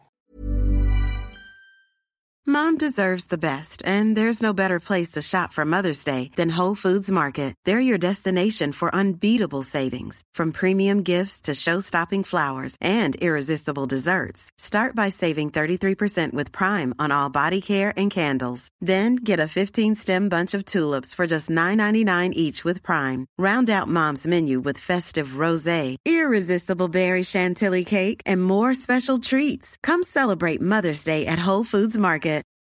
Mom deserves the best, and there's no better place to shop for Mother's Day than Whole Foods Market. They're your destination for unbeatable savings, from premium gifts to show-stopping flowers and irresistible desserts. Start by saving thirty-three percent with Prime on all body care and candles. Then get a fifteen-stem bunch of tulips for just nine ninety-nine each with Prime. Round out Mom's menu with festive rosé, irresistible berry chantilly cake, and more special treats. Come celebrate Mother's Day at Whole Foods Market.